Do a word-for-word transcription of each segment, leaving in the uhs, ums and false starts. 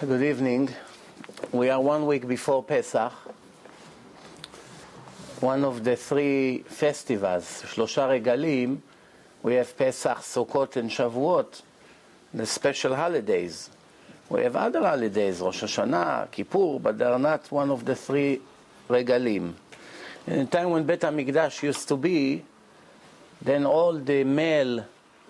Good evening. We are one week before Pesach, one of the three festivals, Shlosha Regalim. We have Pesach, Sukkot, and Shavuot, the special holidays. We have other holidays, Rosh Hashanah, Kippur, but they are not one of the three Regalim. In the time when Bet HaMikdash used to be, then all the male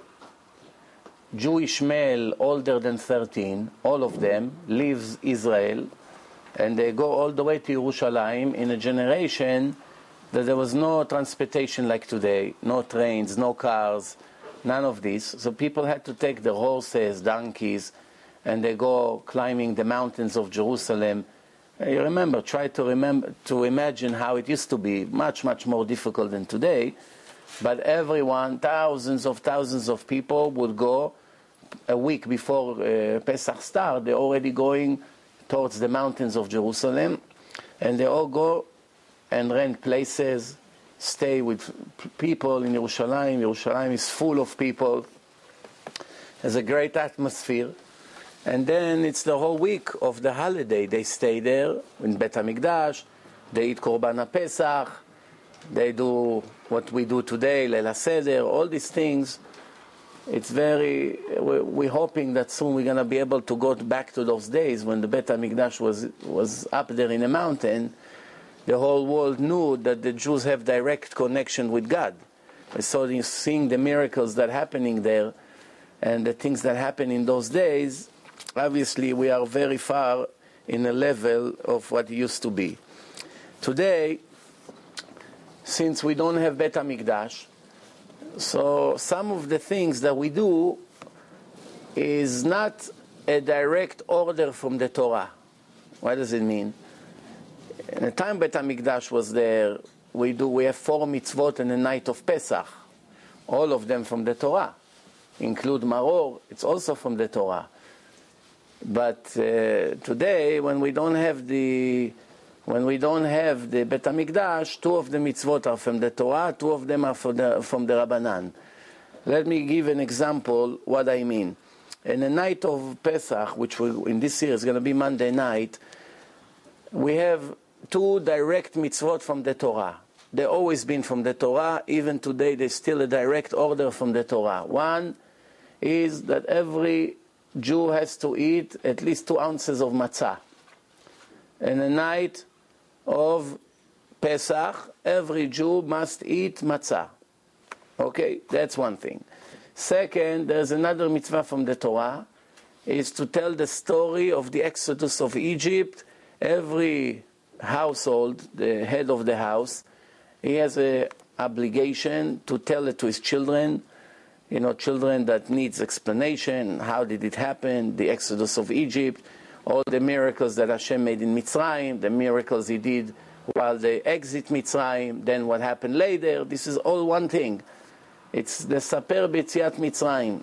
Jewish male older than thirteen, all of them, leaves Israel, and they go all the way to Yerushalayim in a generation that there was no transportation like today, no trains, no cars, none of this. So people had to take their horses, donkeys, and they go climbing the mountains of Jerusalem. You remember, try to remember to imagine how it used to be, much, much more difficult than today. But everyone, thousands of thousands of people would go a week before uh, Pesach start. They're already going towards the mountains of Jerusalem, and they all go and rent places, stay with people in Yerushalayim. Yerushalayim is full of people. There's a great atmosphere. And then it's the whole week of the holiday. They stay there in Bet HaMikdash. They eat Korban HaPesach. They do what we do today, Leil HaSeder, all these things. It's very, we're hoping that soon we're going to be able to go back to those days when the Bet HaMikdash was, was up there in a mountain. The whole world knew that the Jews have direct connection with God. So seeing the miracles that are happening there and the things that happen in those days, obviously we are very far in a level of what it used to be. Today, since we don't have Bet HaMikdash, so some of the things that we do is not a direct order from the Torah. What does it mean? In the time Bet HaMikdash was there, we do we have four mitzvot in the night of Pesach, all of them from the Torah, include Maror. It's also from the Torah. But uh, today, when we don't have the When we don't have the Bet HaMikdash, two of the mitzvot are from the Torah, two of them are from the, from the Rabbanan. Let me give an example what I mean. In the night of Pesach, which we, in this year is going to be Monday night, we have two direct mitzvot from the Torah. They've always been from the Torah. Even today, there's still a direct order from the Torah. One is that every Jew has to eat at least two ounces of matzah. In the night of Pesach, every Jew must eat matzah. Okay, that's one thing. Second, there's another mitzvah from the Torah, is to tell the story of the exodus of Egypt. Every household, the head of the house, he has an obligation to tell it to his children. You know, children that needs explanation. How did it happen? The exodus of Egypt. All the miracles that Hashem made in Mitzrayim, the miracles He did while they exit Mitzrayim, then what happened later. This is all one thing. It's the Saper B'Yetziat Mitzrayim.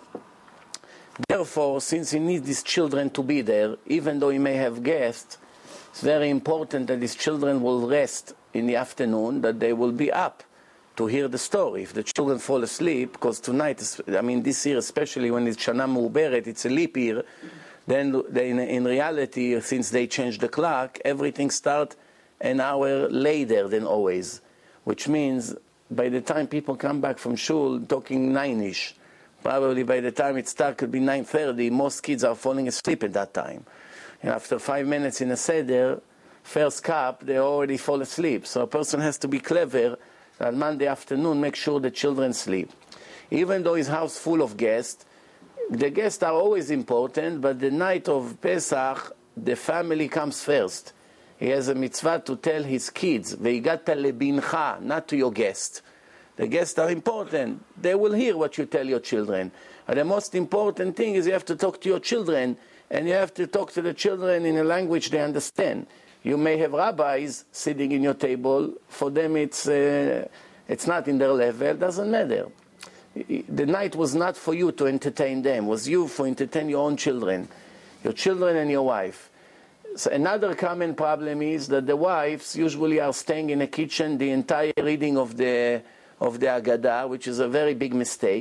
Therefore, since He needs these children to be there, even though He may have guests, it's very important that His children will rest in the afternoon, that they will be up to hear the story. If the children fall asleep, because tonight, I mean this year especially when it's Shana Mu'uberet, it's a leap year, then they, in reality, since they changed the clock, everything starts an hour later than always. Which means by the time people come back from shul, talking nine-ish, probably by the time it starts, could be nine thirty, most kids are falling asleep at that time. And after five minutes in a seder, first cup, they already fall asleep. So a person has to be clever that Monday afternoon, make sure the children sleep. Even though his house full of guests, the guests are always important, but the night of Pesach, the family comes first. He has a mitzvah to tell his kids, Ve'igata lebincha, not to your guest. The guests are important. They will hear what you tell your children. And the most important thing is you have to talk to your children, and you have to talk to the children in a language they understand. You may have rabbis sitting in your table. For them, it's, uh, it's not in their level. Doesn't matter. The night was not for you to entertain them. It was you for entertain your own children, your children and your wife. So another common problem is that the wives usually are staying in a kitchen the entire reading of the of the Haggadah, which is a very big mistake.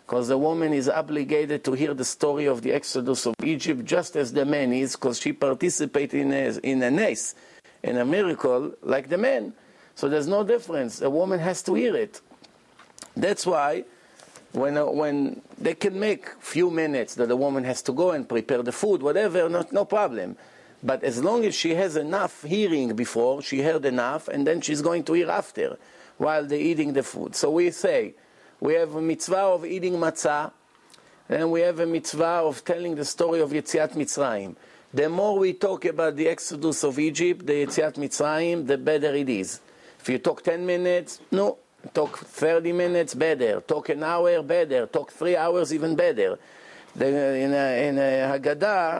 because the woman is obligated to hear the story of the Exodus of Egypt just as the man is, because she participated in a, in a nace, in a miracle, like the man. So there's no difference. A woman has to hear it. That's why when, uh, when they can make few minutes that a woman has to go and prepare the food, whatever, not, no problem. But as long as she has enough hearing before, she heard enough, and then she's going to hear after, while they're eating the food. So we say, we have a mitzvah of eating matzah, and we have a mitzvah of telling the story of Yetziat Mitzrayim. The more we talk about the Exodus of Egypt, the Yetziat Mitzrayim, the better it is. If you talk ten minutes, no. Talk thirty minutes, better. Talk an hour, better. Talk three hours, even better. The, in a, in a Haggadah,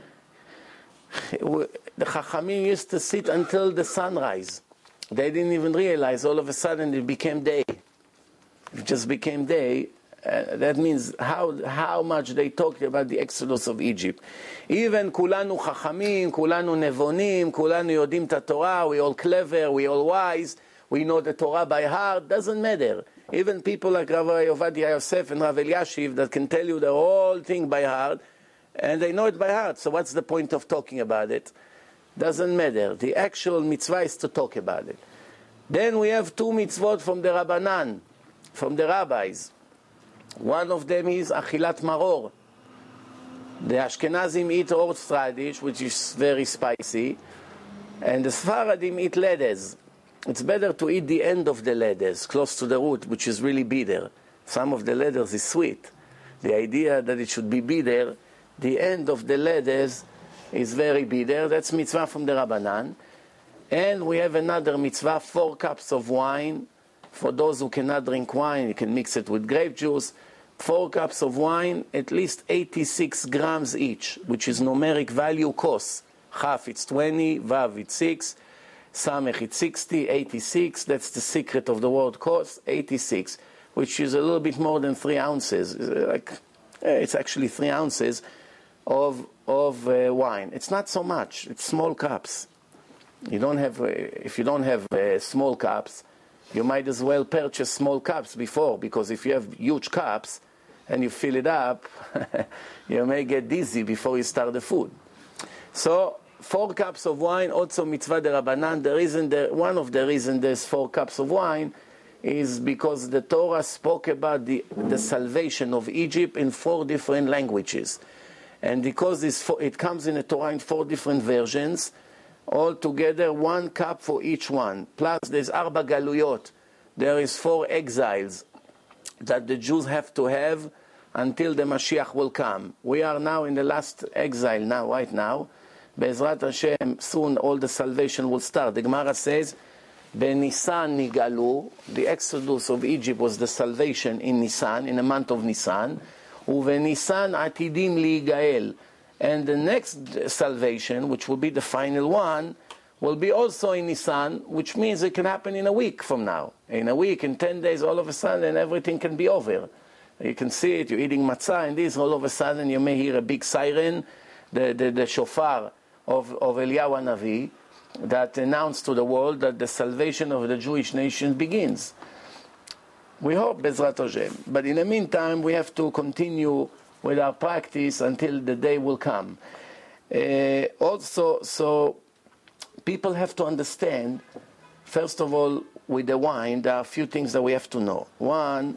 the Chachamim used to sit until the sunrise. They didn't even realize, all of a sudden it became day. It just became day. Uh, that means how how much they talked about the Exodus of Egypt. Even כולנו חכמים, כולנו נבונים, כולנו יודעים את התורה, we all clever, we all wise, we know the Torah by heart, doesn't matter. Even people like Rav Ovadia Yosef and Rav Eliashiv that can tell you the whole thing by heart, and they know it by heart, so what's the point of talking about it? Doesn't matter. The actual mitzvah is to talk about it. Then we have two mitzvot from the Rabbanan, from the rabbis. One of them is Achilat Maror. The Ashkenazim eat horseradish, which is very spicy, and the Sfaradim eat ledes. It's better to eat the end of the ledes, close to the root, which is really bitter. Some of the ledes is sweet. The idea that it should be bitter, the end of the ledes is very bitter. That's mitzvah from the Rabbanan. And we have another mitzvah, four cups of wine. For those who cannot drink wine, you can mix it with grape juice. Four cups of wine, at least eighty-six grams each, which is numeric value kos. Chaf it's twenty, vav it's six, samech it's sixty, eighty-six. That's the secret of the word kos, eighty-six, which is a little bit more than three ounces. Like, it's actually three ounces of of uh, wine. It's not so much. It's small cups. You don't have. Uh, if you don't have uh, small cups, you might as well purchase small cups before, because if you have huge cups and you fill it up, you may get dizzy before you start the food. So, four cups of wine, also mitzvah de Rabbanan. The reason, the, one of the reasons there's four cups of wine is because the Torah spoke about the, the salvation of Egypt in four different languages. And because this, it comes in the Torah in four different versions, altogether one cup for each one. Plus there's arba galuyot. There is four exiles that the Jews have to have until the Mashiach will come. We are now in the last exile now, right now. Be'ezrat Hashem, soon all the salvation will start. The Gemara says, Be-Nisan nigalu, the exodus of Egypt was the salvation in Nisan, in the month of Nisan. Uve-Nisan atidim ligael. And the next salvation, which will be the final one, will be also in Nisan, which means it can happen in a week from now. In a week, in ten days, all of a sudden, everything can be over. You can see it, you're eating matzah, and this, all of a sudden, you may hear a big siren, the, the, the shofar of, of Eliyahu Navi, that announced to the world that the salvation of the Jewish nation begins. We hope, Bezrat Hashem. But in the meantime, we have to continue with our practice until the day will come. Uh, also, so people have to understand, first of all, with the wine, there are a few things that we have to know. One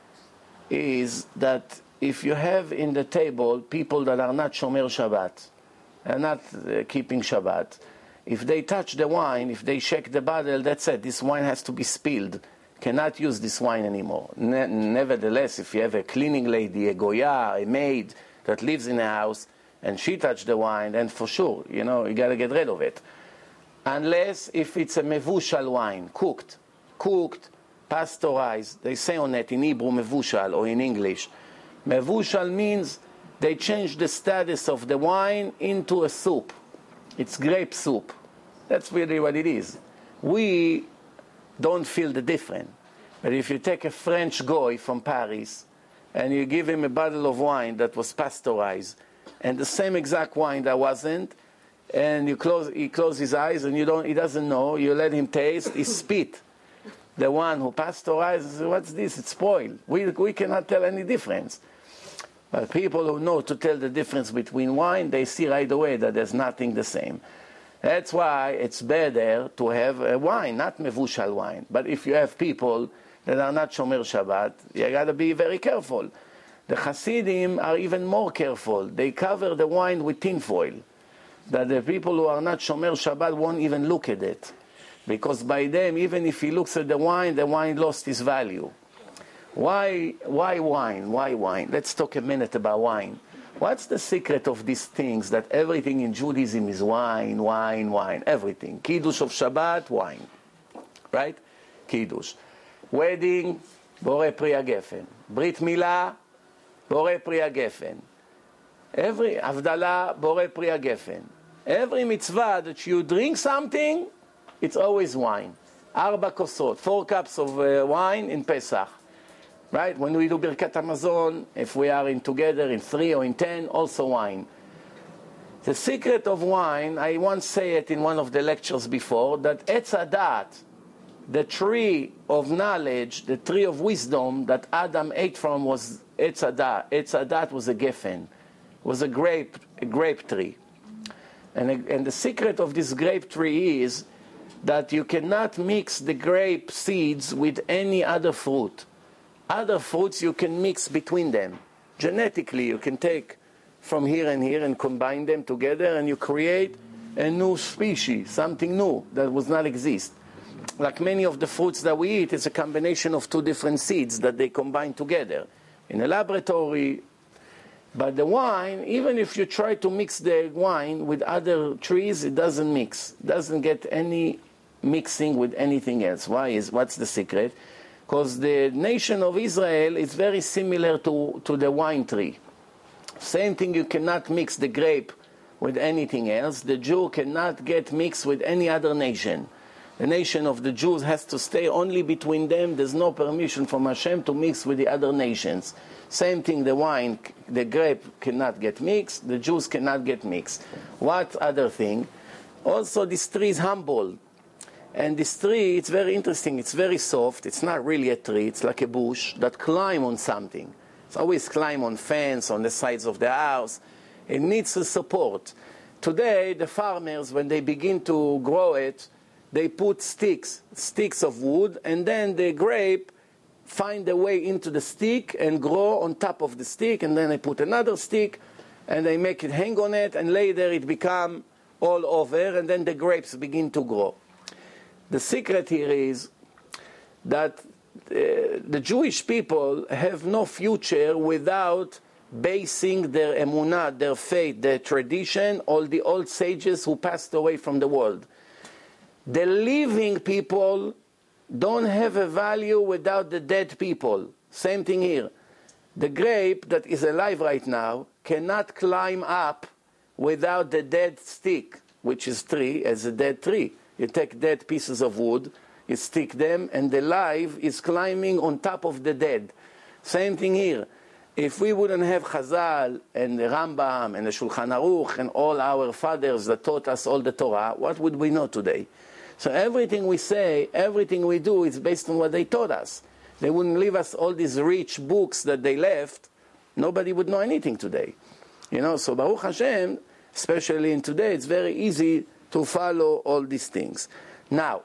is that if you have in the table people that are not Shomer Shabbat, are not uh, keeping Shabbat, if they touch the wine, if they shake the bottle, that's it. This wine has to be spilled. Cannot use this wine anymore. Ne- nevertheless, if you have a cleaning lady, a goya, a maid that lives in a house, and she touched the wine, then for sure, you know, you got to get rid of it. Unless if it's a mevushal wine, cooked, cooked, pasteurized. They say on it in Hebrew mevushal, or in English. Mevushal means they change the status of the wine into a soup. It's grape soup. That's really what it is. We don't feel the difference. But if you take a French goy from Paris and you give him a bottle of wine that was pasteurized and the same exact wine that wasn't, and you close, he closes his eyes and you don't, he doesn't know, you let him taste, he spit. The one who pasteurizes, what's this? It's spoiled. We, we cannot tell any difference. But people who know to tell the difference between wine, they see right away that there's nothing the same. That's why it's better to have a wine, not mevushal wine. But if you have people that are not Shomer Shabbat, you got to be very careful. The Hasidim are even more careful. They cover the wine with tinfoil, that the people who are not Shomer Shabbat won't even look at it. Because by them, even if he looks at the wine, the wine lost its value. Why, why wine? Why wine? Let's talk a minute about wine. What's the secret of these things that everything in Judaism is wine, wine, wine, everything? Kiddush of Shabbat, wine. Right? Kiddush. Wedding, Borei Pri HaGefen. Brit Milah, Borei Pri HaGefen. Every Avdalah, Borei Pri HaGefen. Every mitzvah that you drink something, it's always wine. Arba kosot, four cups of uh, wine in Pesach. Right? When we do Birkat Hamazon, if we are in together in three or in ten, also wine. The secret of wine, I once said it in one of the lectures before, that Etz Hadat, the tree of knowledge, the tree of wisdom that Adam ate from was Etz Hadat. Etz Hadat was a geffen, was a grape, a grape tree. And, and the secret of this grape tree is that you cannot mix the grape seeds with any other fruit. Other fruits you can mix between them. Genetically, you can take from here and here and combine them together, and you create a new species, something new that does not exist. Like many of the fruits that we eat, it's a combination of two different seeds that they combine together in a laboratory. But the wine, even if you try to mix the wine with other trees, it doesn't mix. It doesn't get any mixing with anything else. Why is? What's the secret? Because the nation of Israel is very similar to, to the wine tree. Same thing, you cannot mix the grape with anything else. The Jew cannot get mixed with any other nation. The nation of the Jews has to stay only between them. There's no permission from Hashem to mix with the other nations. Same thing, the wine, the grape cannot get mixed. The Jews cannot get mixed. What other thing? Also, this tree is humble. And this tree, it's very interesting. It's very soft. It's not really a tree. It's like a bush that climb on something. It's always climb on fence, on the sides of the house. It needs a support. Today, the farmers, when they begin to grow it, they put sticks, sticks of wood, and then the grape find a way into the stick and grow on top of the stick, and then they put another stick, and they make it hang on it, and later it become all over, and then the grapes begin to grow. The secret here is that uh, the Jewish people have no future without basing their emunah, their faith, their tradition, all the old sages who passed away from the world. The living people don't have a value without the dead people. Same thing here. The grape that is alive right now cannot climb up without the dead stick, which is tree, as a dead tree. You take dead pieces of wood, you stick them, and the live is climbing on top of the dead. Same thing here. If we wouldn't have Chazal and the Rambam and the Shulchan Aruch and all our fathers that taught us all the Torah, what would we know today? So everything we say, everything we do is based on what they taught us. They wouldn't leave us all these rich books that they left. Nobody would know anything today. You know, so Baruch Hashem, especially in today, it's very easy to follow all these things. Now,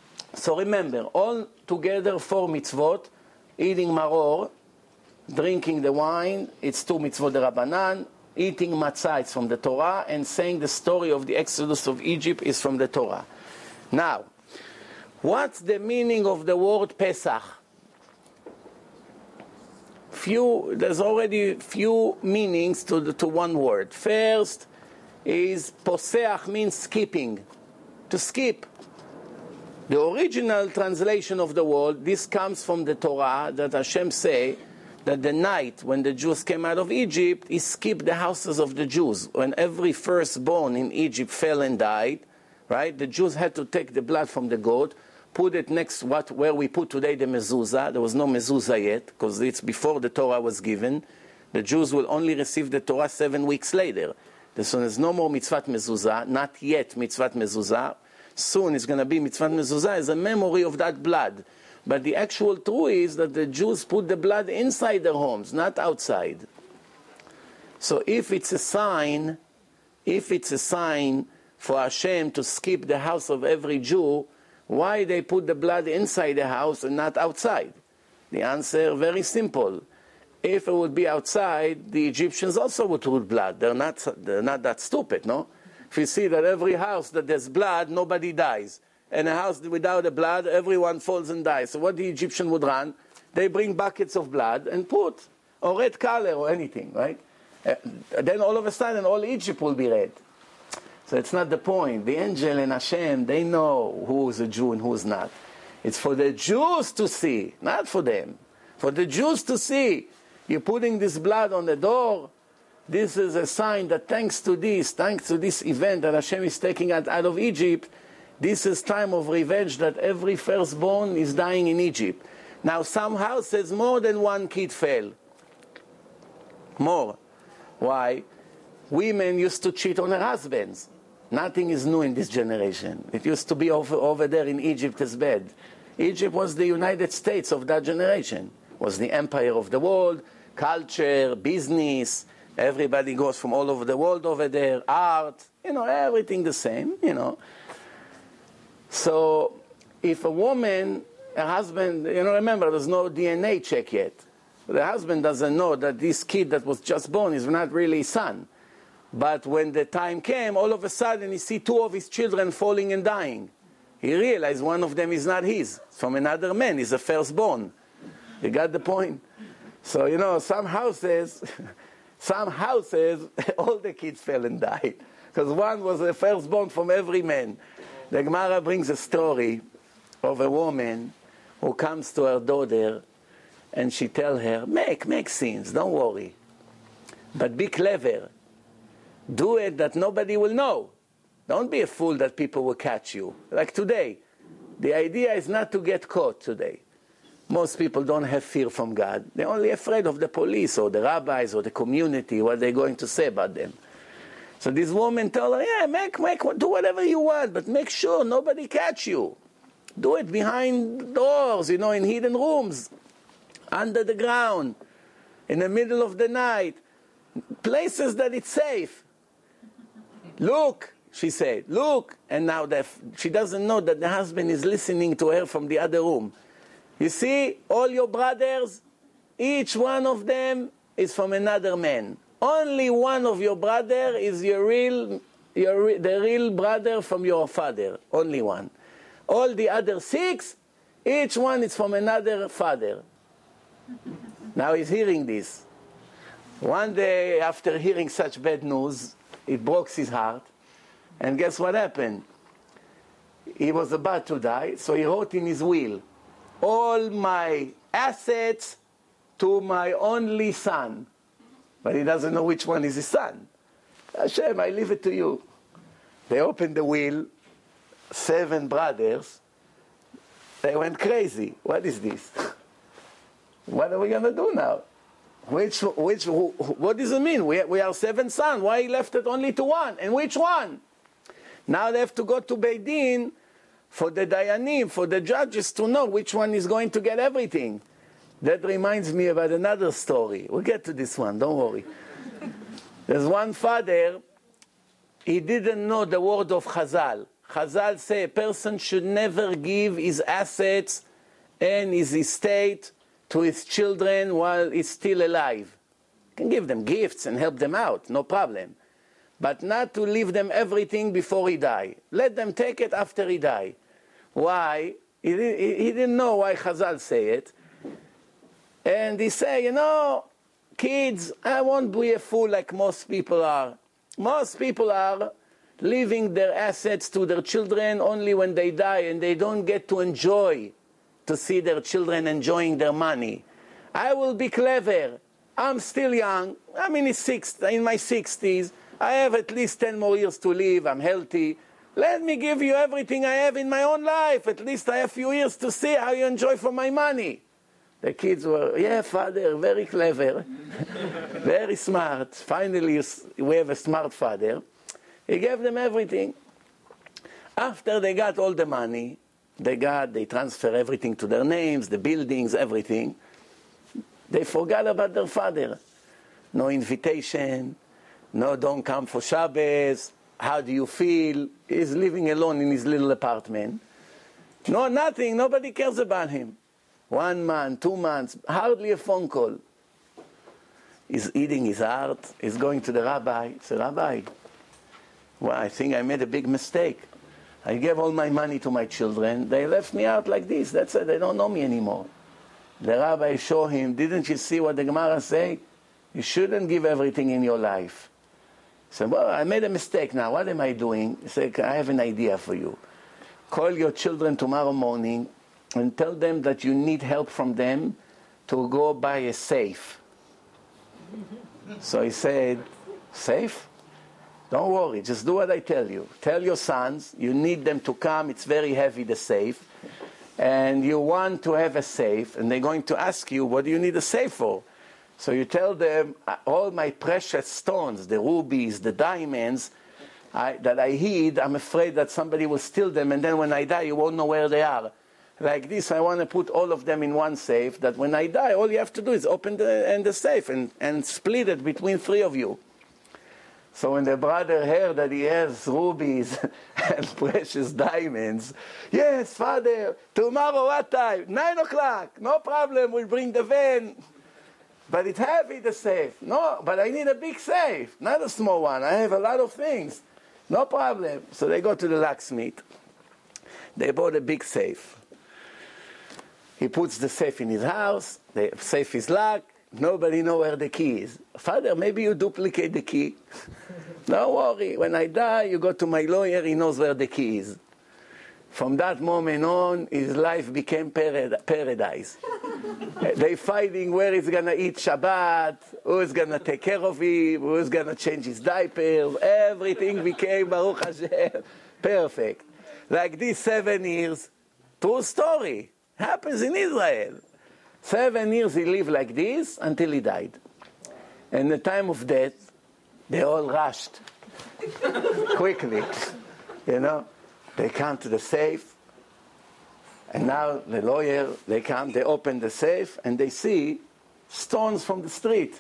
so remember, all together four mitzvot, eating maror, drinking the wine, it's two mitzvot derabanan, eating matzah, it's from the Torah, and saying the story of the Exodus of Egypt is from the Torah. Now, what's the meaning of the word Pesach? Few, there's already few meanings to, the, to one word. First is poseach, means skipping, to skip. The original translation of the word, this comes from the Torah, that Hashem say that the night when the Jews came out of Egypt, he skipped the houses of the Jews. When every firstborn in Egypt fell and died, right, the Jews had to take the blood from the goat, put it next to what, where we put today the mezuzah. There was no mezuzah yet, because it's before the Torah was given. The Jews will only receive the Torah seven weeks later. So there's no more mitzvat mezuzah, not yet mitzvat mezuzah. Soon it's going to be mitzvat mezuzah as a memory of that blood. But the actual truth is that the Jews put the blood inside their homes, not outside. So if it's a sign, if it's a sign for Hashem to skip the house of every Jew, why they put the blood inside the house and not outside? The answer, very simple. If it would be outside, the Egyptians also would put blood. They're not, they're not that stupid, no? If you see that every house that there's blood, nobody dies. And a house without the blood, everyone falls and dies. So what the Egyptian would run, they bring buckets of blood and put, or red color or anything, right? Uh, then all of a sudden, all Egypt will be red. So it's not the point. The angel and Hashem, they know who's a Jew and who's not. It's for the Jews to see, not for them. For the Jews to see. You're putting this blood on the door. This is a sign that thanks to this, thanks to this event that Hashem is taking us out of Egypt, this is time of revenge that every firstborn is dying in Egypt. Now some houses, more than one kid fell. More. Why? Women used to cheat on their husbands. Nothing is new in this generation. It used to be over, over there in Egypt as bad. Egypt was the United States of that generation. Was the empire of the world, culture, business. Everybody goes from all over the world over there, art, you know, everything the same, you know. So if a woman, a husband, you know, remember, there's no D N A check yet. The husband doesn't know that this kid that was just born is not really his son. But when the time came, all of a sudden he see two of his children falling and dying. He realized one of them is not his. It's from another man. He's a firstborn. You got the point? So, you know, some houses, some houses, all the kids fell and died. Because one was the firstborn from every man. The Gemara brings a story of a woman who comes to her daughter and she tells her, make, make sins, don't worry. But be clever. Do it that nobody will know. Don't be a fool that people will catch you. Like today. The idea is not to get caught today. Most people don't have fear from God. They're only afraid of the police or the rabbis or the community, what they're going to say about them. So this woman told her, yeah, make, make, do whatever you want, but make sure nobody catch you. Do it behind doors, you know, in hidden rooms, under the ground, in the middle of the night, places that it's safe. Look, she said, look. And now the, she doesn't know that the husband is listening to her from the other room. You see, all your brothers, each one of them is from another man. Only one of your brother is your real, your, the real brother from your father. Only one. All the other six, each one is from another father. Now he's hearing this. One day, after hearing such bad news, it broke his heart. And guess what happened? He was about to die, so he wrote in his will, all my assets to my only son. But he doesn't know which one is his son. Hashem, I leave it to you. They opened the will, seven brothers. They went crazy. What is this? What are we going to do now? Which, which, what does it mean? We, we are seven sons. Why he left it only to one? And which one? Now they have to go to Beit Din for the Dayanim, for the judges to know which one is going to get everything. That reminds me about another story. We'll get to this one, don't worry. There's one father, he didn't know the word of Chazal. Chazal say a person should never give his assets and his estate to his children while he's still alive. You can give them gifts and help them out, no problem. But not to leave them everything before he die. Let them take it after he die. Why? He, he, he didn't know why Chazal say it. And he say, you know, kids, I won't be a fool like most people are. Most people are leaving their assets to their children only when they die, and they don't get to enjoy, to see their children enjoying their money. I will be clever. I'm still young. I'm in, his sixth, in my sixties. I have at least ten more years to live. I'm healthy. Let me give you everything I have in my own life. At least I have a few years to see how you enjoy for my money. The kids were, yeah, father, very clever, very smart. Finally, we have a smart father. He gave them everything. After they got all the money, They got, they transfer everything to their names, the buildings, everything. They forgot about their father. No invitation, no don't come for Shabbos, how do you feel? He's living alone in his little apartment. No, nothing, nobody cares about him. One month, two months, hardly a phone call. He's eating his heart, he's going to the rabbi. He said, Rabbi, well, I think I made a big mistake. I gave all my money to my children, they left me out like this, that's it, they don't know me anymore. The rabbi showed him, didn't you see what the Gemara say? You shouldn't give everything in your life. He said, well, I made a mistake now, what am I doing? He said, I have an idea for you. Call your children tomorrow morning and tell them that you need help from them to go buy a safe. So he said, safe? Don't worry, just do what I tell you. Tell your sons, you need them to come, it's very heavy, the safe. And you want to have a safe, and they're going to ask you, what do you need a safe for? So you tell them, all my precious stones, the rubies, the diamonds, I, that I hid, I'm afraid that somebody will steal them, and then when I die, you won't know where they are. Like this, I want to put all of them in one safe, that when I die, all you have to do is open the, and the safe and, and split it between three of you. So when the brother heard that he has rubies and precious diamonds, yes, father, tomorrow what time? Nine o'clock, no problem, we'll bring the van. But it's heavy, the safe. No, but I need a big safe, not a small one. I have a lot of things. No problem. So they go to the locksmith. They bought a big safe. He puts the safe in his house. The safe is locked. Nobody knows where the key is. Father, maybe you duplicate the key. Don't worry. When I die, you go to my lawyer. He knows where the key is. From that moment on, his life became parad- paradise. They fighting where he's going to eat Shabbat, who's going to take care of him, who's going to change his diapers. Everything became, Baruch Hashem, perfect. Like these seven years, true story, happens in Israel. Seven years he lived like this until he died. And the time of death, they all rushed quickly, you know. They come to the safe, and now the lawyer, they come, they open the safe, and they see stones from the street.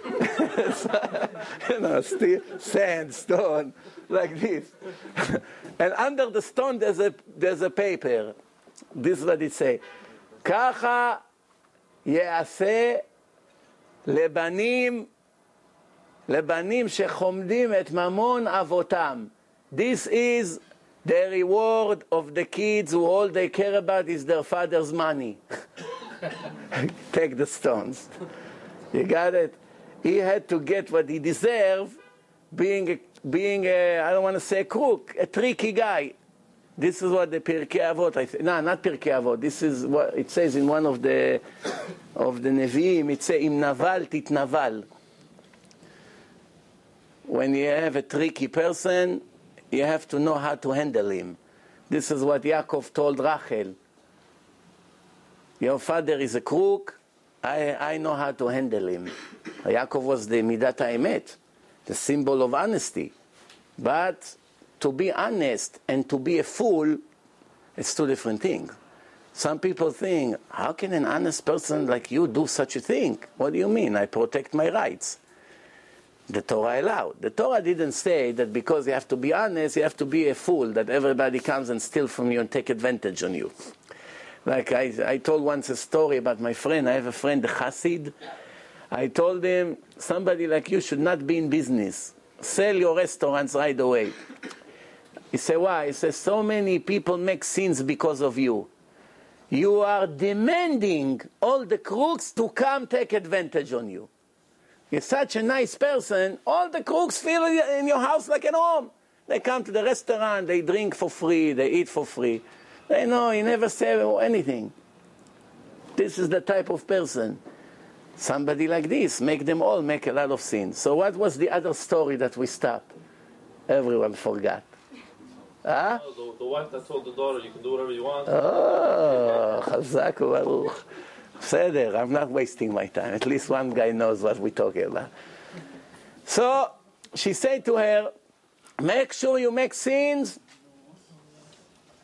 You know, steel, sand, stone, like this. And under the stone there's a, there's a paper. This is what it says. Kacha יעשה לבנים, לבנים שחומדים את ממון אבותם. This is the reward of the kids who all they care about is their father's money. Take the stones. You got it? He had to get what he deserved, being, a, being a, I don't want to say a crook, a tricky guy. This is what the Pirkei Avot, I th- no, not Pirkei Avot, this is what it says in one of the of the Nevi'im, it says, Im naval tit naval. When you have a tricky person, you have to know how to handle him. This is what Yaakov told Rachel. Your father is a crook, I, I know how to handle him. Yaakov was the Midat HaEmet, the symbol of honesty. But to be honest and to be a fool, it's two different things. Some people think, how can an honest person like you do such a thing? What do you mean? I protect my rights. The Torah allowed. The Torah didn't say that because you have to be honest, you have to be a fool, that everybody comes and steal from you and take advantage on you. Like I, I told once a story about my friend. I have a friend, the Chassid. I told him, somebody like you should not be in business. Sell your restaurants right away. He said, why? He says, so many people make sins because of you. You are demanding all the crooks to come take advantage on you. You're such a nice person, all the crooks feel in your house like at home. They come to the restaurant, they drink for free, they eat for free. They know you never say anything. This is the type of person. Somebody like this, make them all make a lot of sins. So what was the other story that we stopped? Everyone forgot. Huh? Oh, the, the wife that told the daughter, you can do whatever you want. Oh, Chazak Baruch. Seder, I'm not wasting my time. At least one guy knows what we're talking about. So she said to her, make sure you make sins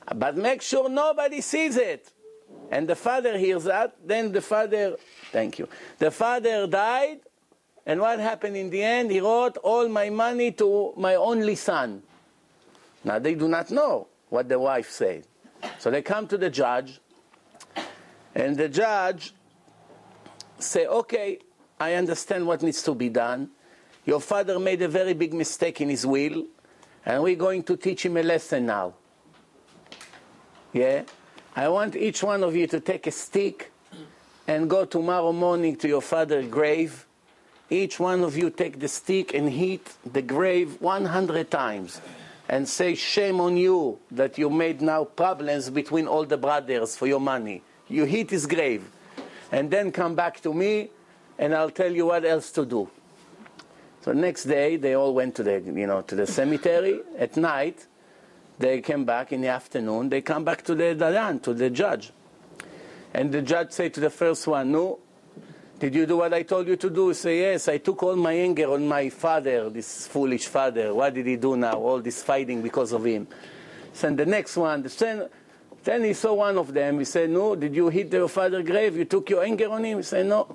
But make sure nobody sees it. And the father hears that. Then the father, thank you. The father died. And what happened in the end? He wrote all my money to my only son. Now they do not know what the wife said. So they come to the judge. And the judge say, okay, I understand what needs to be done. Your father made a very big mistake in his will. And we're going to teach him a lesson now. Yeah? I want each one of you to take a stick and go tomorrow morning to your father's grave. Each one of you take the stick and hit the grave one hundred times. And say, shame on you that you made now problems between all the brothers for your money. You hit his grave. And then come back to me and I'll tell you what else to do. So next day they all went to the, you know, to the cemetery. At night they came back in the afternoon. They come back to the Dayan, to the judge. And the judge said to the first one, no, did you do what I told you to do? He said, yes, I took all my anger on my father, this foolish father. What did he do now? All this fighting because of him. So the next one, the sen- then he saw one of them. He said, no, did you hit your father's grave? You took your anger on him? He said, no.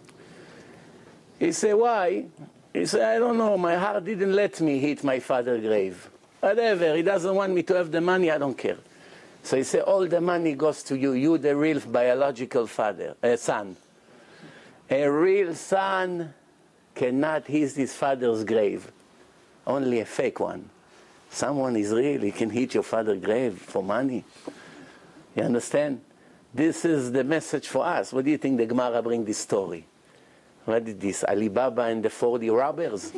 He said, why? He said, I don't know. My heart didn't let me hit my father's grave. Whatever. He doesn't want me to have the money. I don't care. So he said, all the money goes to you. You, the real biological father, uh, son. A real son cannot hit his father's grave. Only a fake one. Someone is real. He can hit your father's grave for money. You understand? This is the message for us. What do you think the Gemara bring this story? What is this? Alibaba and the forty robbers?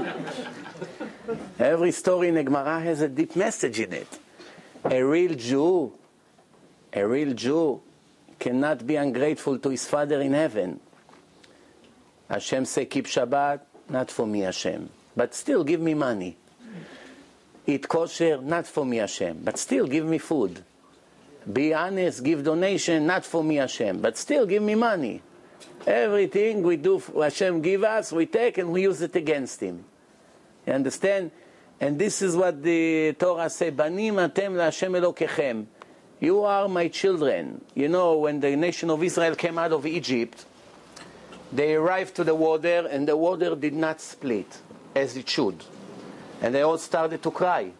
Every story in the Gemara has a deep message in it. A real Jew, a real Jew cannot be ungrateful to his father in heaven. Hashem say, keep Shabbat, not for me, Hashem. But still give me money. Eat kosher, not for me, Hashem. But still give me food. Be honest, give donation, not for me, Hashem. But still give me money. Everything we do, Hashem give us, we take and we use it against Him. You understand? And this is what the Torah says, Banim atem laHashem Elokechem. You are my children. You know, when the nation of Israel came out of Egypt, they arrived to the water and the water did not split as it should. And they all started to cry.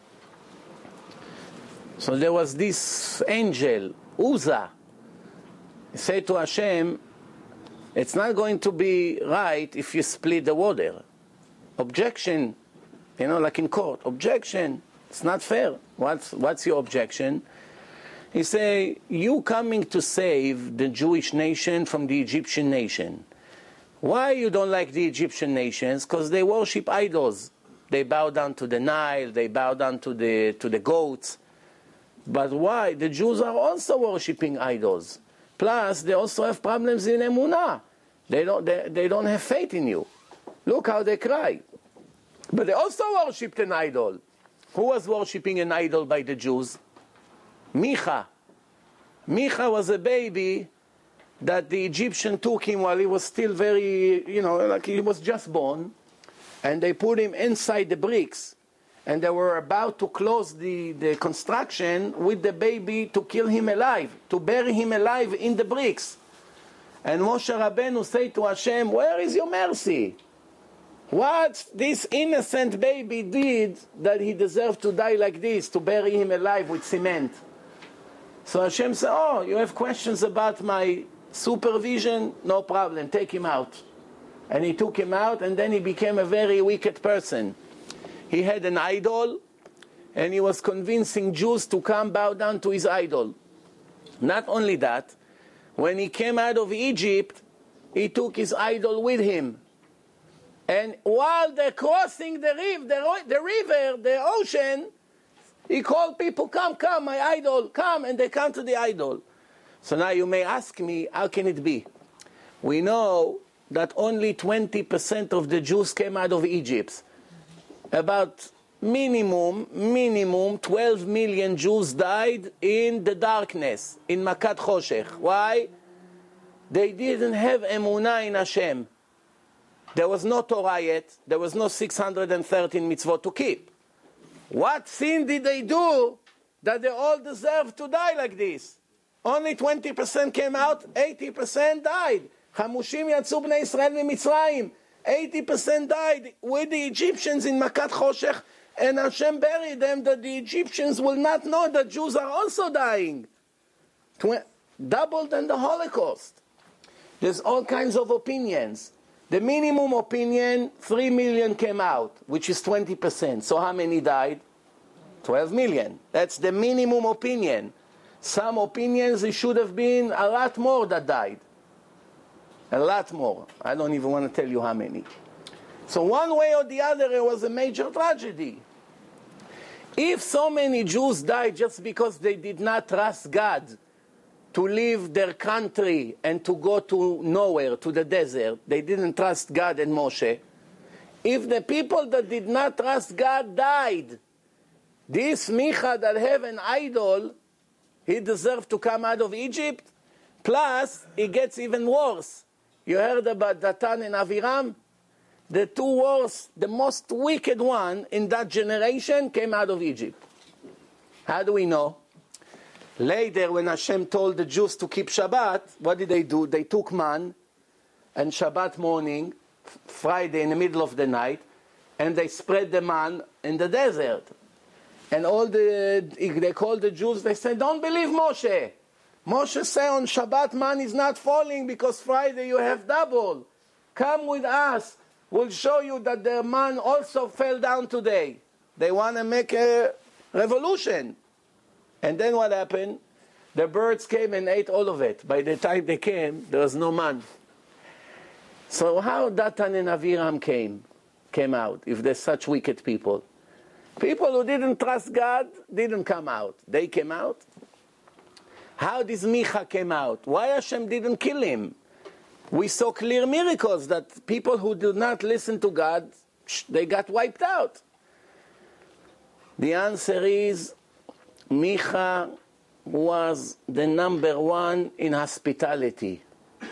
So there was this angel, Uzzah, he said to Hashem, it's not going to be right if you split the water. Objection, you know, like in court. Objection, it's not fair. What's, what's your objection? He say, you coming to save the Jewish nation from the Egyptian nation. Why you don't like the Egyptian nations? Because they worship idols. They bow down to the Nile, they bow down to the, to the goats. But why? The Jews are also worshipping idols. Plus, they also have problems in Emunah. They don't, they, they don't have faith in you. Look how they cry. But they also worshipped an idol. Who was worshipping an idol by the Jews? Micha. Micha was a baby that the Egyptian took him while he was still very, you know, like he was just born. And they put him inside the bricks. And they were about to close the, the construction with the baby to kill him alive, to bury him alive in the bricks. And Moshe Rabbeinu said to Hashem, where is your mercy? What this innocent baby did that he deserved to die like this, to bury him alive with cement? So Hashem said, oh, you have questions about my supervision? No problem, take him out. And he took him out, and then he became a very wicked person. He had an idol, and he was convincing Jews to come bow down to his idol. Not only that, when he came out of Egypt, he took his idol with him. And while they're crossing the, riv, the, the river, the ocean, he called people, come, come, my idol, come, and they come to the idol. So now you may ask me, how can it be? We know that only twenty percent of the Jews came out of Egypt. About minimum, minimum twelve million Jews died in the darkness, in Makat Choshech. Why? They didn't have emunah in Hashem. There was no Torah yet. There was no six hundred thirteen mitzvot to keep. What sin did they do that they all deserve to die like this. Only twenty percent came out, eighty percent died. חמושים יצאו בני ישראל ממצרים. eighty percent died with the Egyptians in Makat Choshech, and Hashem buried them that the Egyptians will not know that Jews are also dying. Tw- double than the Holocaust. There's all kinds of opinions. The minimum opinion, three million came out, which is twenty percent. So how many died? twelve million. That's the minimum opinion. Some opinions, it should have been a lot more that died. A lot more. I don't even want to tell you how many. So one way or the other, it was a major tragedy. If so many Jews died just because they did not trust God to leave their country and to go to nowhere, to the desert, they didn't trust God and Moshe. If the people that did not trust God died, this Micha that have an idol, he deserved to come out of Egypt. Plus, it gets even worse. You heard about Datan and Aviram? The two worst, the most wicked one in that generation came out of Egypt. How do we know? Later, when Hashem told the Jews to keep Shabbat, what did they do? They took man, and Shabbat morning, Friday in the middle of the night, and they spread the man in the desert. And all the, they called the Jews, they said, don't believe Moshe. Moshe said on Shabbat man is not falling because Friday you have double. Come with us. We'll show you that the man also fell down today. They want to make a revolution. And then what happened? The birds came and ate all of it. By the time they came, there was no man. So how Datan and Aviram came, came out, if they're such wicked people? People who didn't trust God didn't come out. They came out. How this Micha came out? Why Hashem didn't kill him? We saw clear miracles that people who did not listen to God, they got wiped out. The answer is, Micha was the number one in hospitality.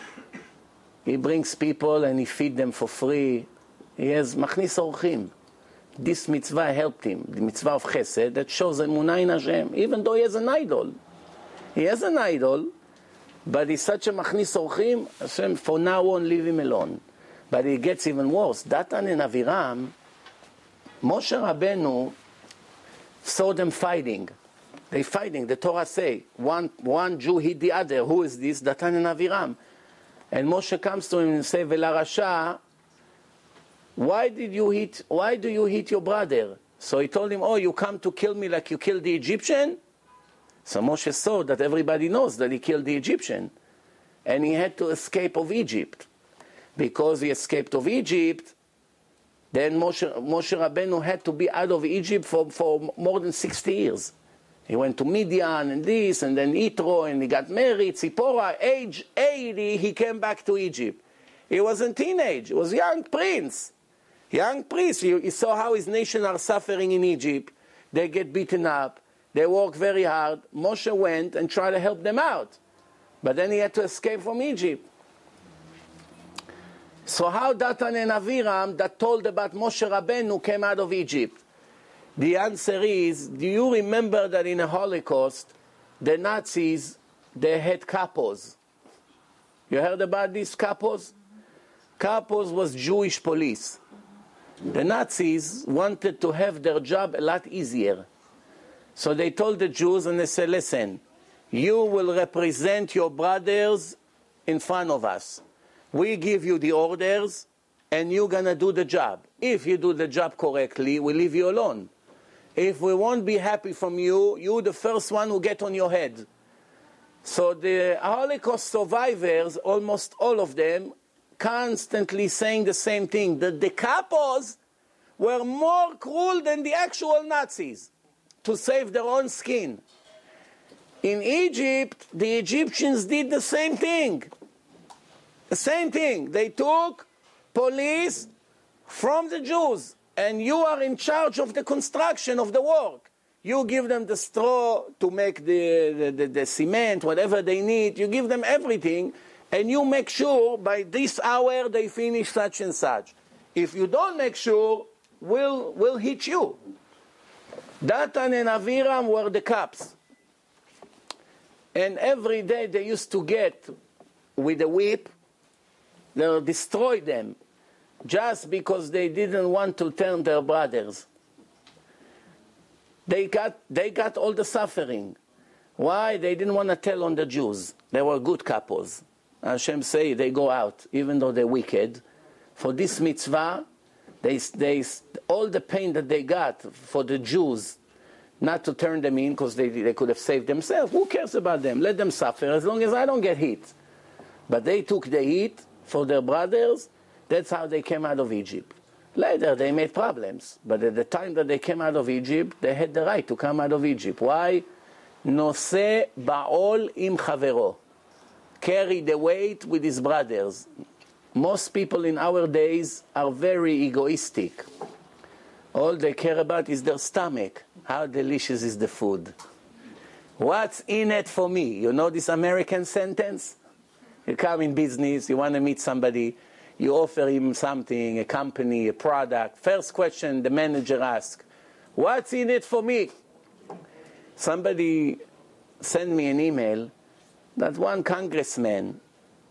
He brings people and he feeds them for free. He has machnis orchim. This mitzvah helped him, the mitzvah of chesed, that shows emunah in Hashem, even though he has an idol. He has an idol, but he's such a machnis orchim, Hashem, for now on, leave him alone. But it gets even worse. Datan and Aviram, Moshe Rabbeinu saw them fighting. They fighting. The Torah say, one, one Jew hit the other. Who is this? Datan and Aviram. And Moshe comes to him and says, Vela Rasha, why did you hit, why do you hit your brother? So he told him, oh, you come to kill me like you killed the Egyptian? So Moshe saw that everybody knows that he killed the Egyptian. And he had to escape of Egypt. Because he escaped of Egypt, then Moshe, Moshe Rabbeinu had to be out of Egypt for, for more than sixty years. He went to Midian and this, and then Yitro, and he got married. Tzipora, age eighty, he came back to Egypt. He wasn't teenage, he was a young prince. Young prince, he, he saw how his nation are suffering in Egypt. They get beaten up. They work very hard. Moshe went and tried to help them out. But then he had to escape from Egypt. So how Datan and Aviram that told about Moshe Rabbeinu came out of Egypt? The answer is, do you remember that in the Holocaust, the Nazis, they had kapos? You heard about these kapos? Kapos was Jewish police. The Nazis wanted to have their job a lot easier. So they told the Jews, and they said, listen, you will represent your brothers in front of us. We give you the orders, and you're going to do the job. If you do the job correctly, we leave you alone. If we won't be happy from you, you're the first one who get on your head. So the Holocaust survivors, almost all of them, constantly saying the same thing, that the kapos were more cruel than the actual Nazis to save their own skin. In Egypt, the Egyptians did the same thing. The same thing. They took police from the Jews, and you are in charge of the construction of the work. You give them the straw to make the, the, the, the cement, whatever they need. You give them everything, and you make sure by this hour they finish such and such. If you don't make sure, we'll, we'll hit you. Datan and Aviram were the cops. And every day they used to get with a whip, they'll destroy them just because they didn't want to turn their brothers. They got, they got all the suffering. Why? They didn't want to tell on the Jews. They were good couples. Hashem say they go out, even though they're wicked. For this mitzvah, they, they, all the pain that they got for the Jews, not to turn them in because they, they could have saved themselves. Who cares about them? Let them suffer as long as I don't get hit. But they took the hit for their brothers. That's how they came out of Egypt. Later they made problems. But at the time that they came out of Egypt, they had the right to come out of Egypt. Why? Noseh ba'ol im chavero. Carry the weight with his brothers. Most people in our days are very egoistic. All they care about is their stomach. How delicious is the food? What's in it for me? You know this American sentence? You come in business, you want to meet somebody, you offer him something, a company, a product. First question the manager asks, what's in it for me? Somebody sent me an email that one congressman,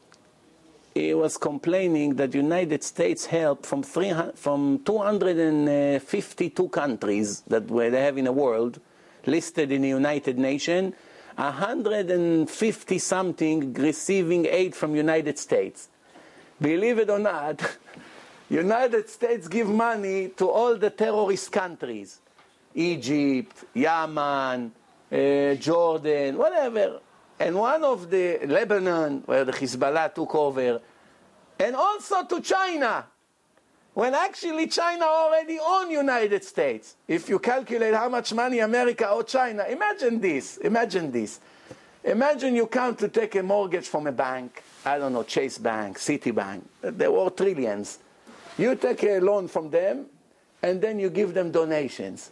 he was complaining that the United States help from three hundred, from two hundred fifty-two countries that they have in the world, listed in the United Nations, one hundred fifty something receiving aid from United States. Believe it or not, United States give money to all the terrorist countries, Egypt, Yemen, uh, Jordan, whatever. And one of the, Lebanon, where the Hezbollah took over, and also to China, when actually China already owned United States. If you calculate how much money America owed China, imagine this, imagine this. Imagine you come to take a mortgage from a bank, I don't know, Chase Bank, Citibank, they were trillions. You take a loan from them, and then you give them donations.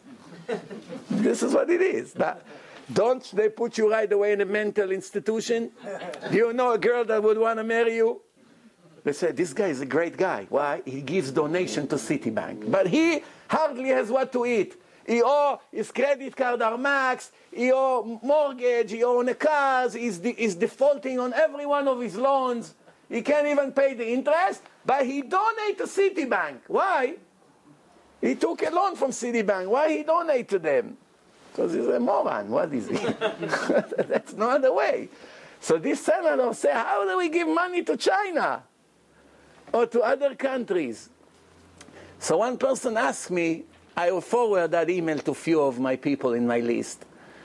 This is what it is. But don't they put you right away in a mental institution? Do you know a girl that would want to marry you? They say, this guy is a great guy. Why? He gives donation to Citibank. But he hardly has what to eat. He owe his credit card are max, he owe mortgage, he owns cars, he's, de- he's defaulting on every one of his loans. He can't even pay the interest, but he donates to Citibank. Why? He took a loan from Citibank. Why he donate to them? Because he's a moron. What is he? That's no other way. So this senator said, how do we give money to China? Or to other countries? So one person asked me, I will forward that email to a few of my people in my list.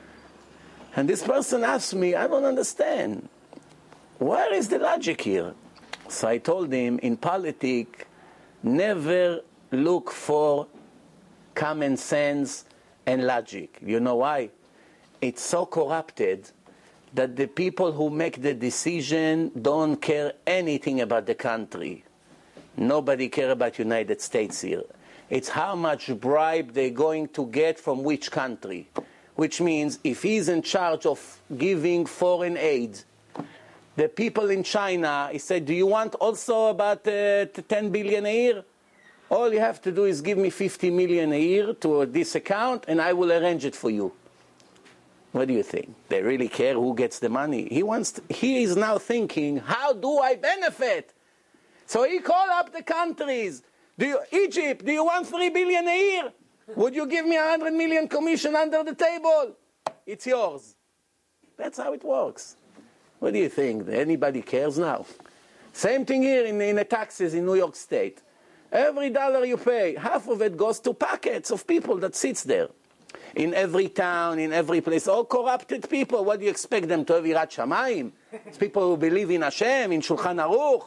And this person asked me, I don't understand. Where is the logic here? So I told him, in politics, never look for common sense and logic. You know why? It's so corrupted that the people who make the decision don't care anything about the country. Nobody cares about United States here. It's how much bribe they're going to get from which country. Which means if he's in charge of giving foreign aid, the people in China, he said, do you want also about uh, ten billion a year? All you have to do is give me fifty million a year to this account and I will arrange it for you. What do you think? They really care who gets the money? He wants to, he is now thinking, how do I benefit? So he called up the countries. Do you, Egypt, do you want three billion a year? Would you give me one hundred million commission under the table? It's yours. That's how it works. What do you think? Anybody cares now? Same thing here in, in the taxes in New York State. Every dollar you pay, half of it goes to pockets of people that sits there. In every town, in every place, all corrupted people. What do you expect them to have Yirat Shamayim? It's people who believe in Hashem, in Shulchan Aruch.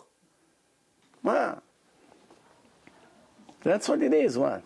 What? That's what it is, what?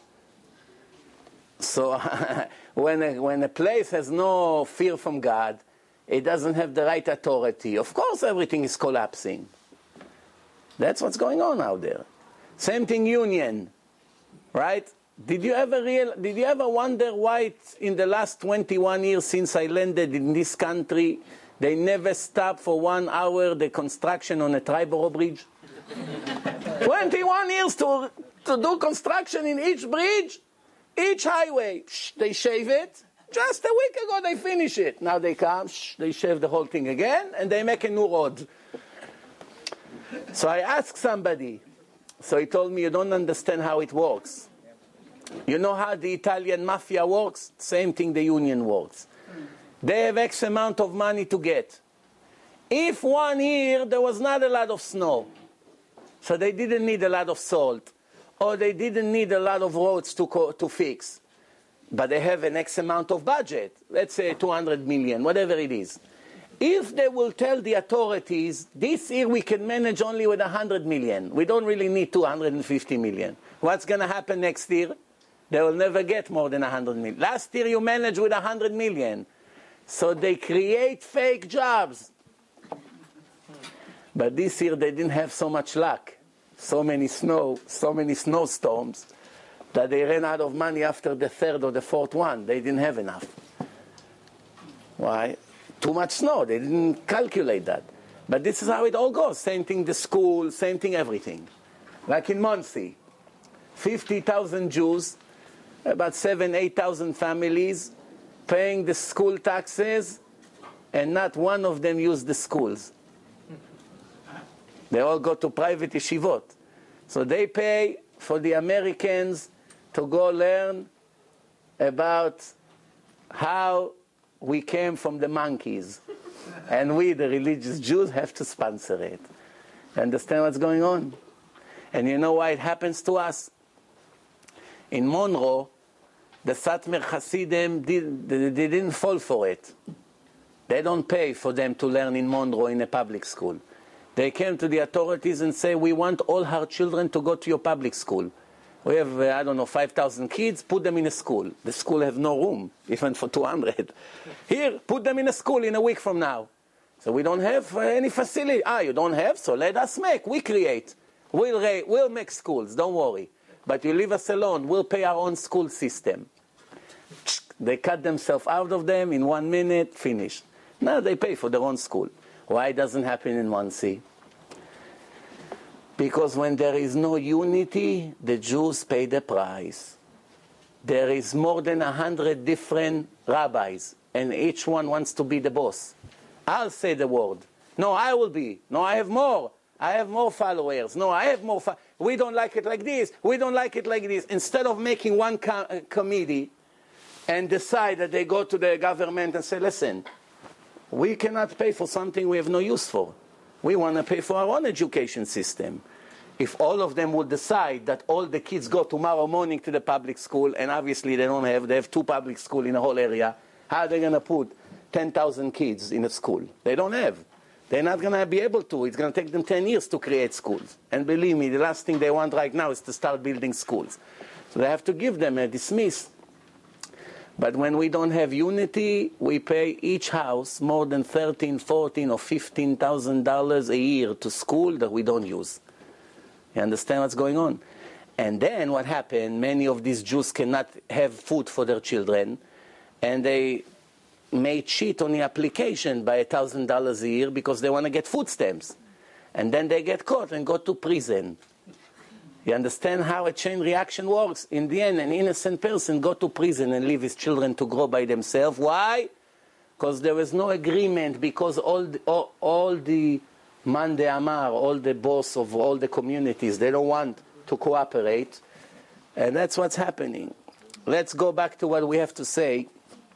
So when, a, when a place has no fear from God, it doesn't have the right authority. Of course everything is collapsing. That's what's going on out there. Same thing union, right? Did you ever real, did you ever wonder why in the last twenty-one years since I landed in this country, they never stopped for one hour the construction on a Triborough Bridge? twenty-one years to, to do construction in each bridge? Each highway, shh, they shave it. Just a week ago they finish it. Now they come, shh, they shave the whole thing again, and they make a new road. So I asked somebody, so he told me, you don't understand how it works. You know how the Italian mafia works? Same thing the union works. They have X amount of money to get. If one year there was not a lot of snow, so they didn't need a lot of salt, or they didn't need a lot of roads to, co- to fix, but they have an X amount of budget, let's say two hundred million, whatever it is. If they will tell the authorities, this year we can manage only with one hundred million, we don't really need two hundred fifty million, what's going to happen next year? They will never get more than one hundred million. Last year you managed with one hundred million. So they create fake jobs. But this year they didn't have so much luck. So many snow, so many snowstorms, that they ran out of money after the third or the fourth one. They didn't have enough. Why? Too much snow. They didn't calculate that. But this is how it all goes. Same thing the school, same thing everything. Like in Monsey, fifty thousand Jews, about seven, eight thousand families, paying the school taxes, and not one of them used the schools. They all go to private yeshivot. So they pay for the Americans to go learn about how we came from the monkeys. And we, the religious Jews, have to sponsor it. You understand what's going on? And you know why it happens to us? In Monroe, the Satmar Hasidim, did, they didn't fall for it. They don't pay for them to learn in Monroe in a public school. They came to the authorities and say, we want all our children to go to your public school. We have, uh, I don't know, five thousand kids, put them in a school. The school have no room, even for two hundred. Here, put them in a school in a week from now. So we don't have uh, any facility. Ah, you don't have? So let us make. We create. We'll, ra- we'll make schools, don't worry. But you leave us alone. We'll pay our own school system. They cut themselves out of them in one minute, finished. Now they pay for their own school. Why it doesn't happen in Monsey? Because when there is no unity, the Jews pay the price. There is more than a hundred different rabbis, and each one wants to be the boss. I'll say the word. No, I will be. No, I have more. I have more followers. No, I have more. Fo- we don't like it like this. We don't like it like this. Instead of making one com- uh, committee and decide that they go to the government and say, listen, we cannot pay for something we have no use for. We want to pay for our own education system. If all of them would decide that all the kids go tomorrow morning to the public school, and obviously they don't have, they have two public schools in the whole area, how are they going to put ten thousand kids in a school? They don't have. They're not going to be able to. It's going to take them ten years to create schools. And believe me, the last thing they want right now is to start building schools. So they have to give them a dismiss. But when we don't have unity, we pay each house more than thirteen, fourteen, or fifteen thousand dollars a year to school that we don't use. You understand what's going on? And then what happened? Many of these Jews cannot have food for their children, and they may cheat on the application by a thousand dollars a year because they want to get food stamps, and then they get caught and go to prison. You understand how a chain reaction works? In the end, an innocent person go to prison and leave his children to grow by themselves. Why? Because there was no agreement, because all the, all, all the Man de Amar, all the boss of all the communities, they don't want to cooperate. And that's what's happening. Let's go back to what we have to say.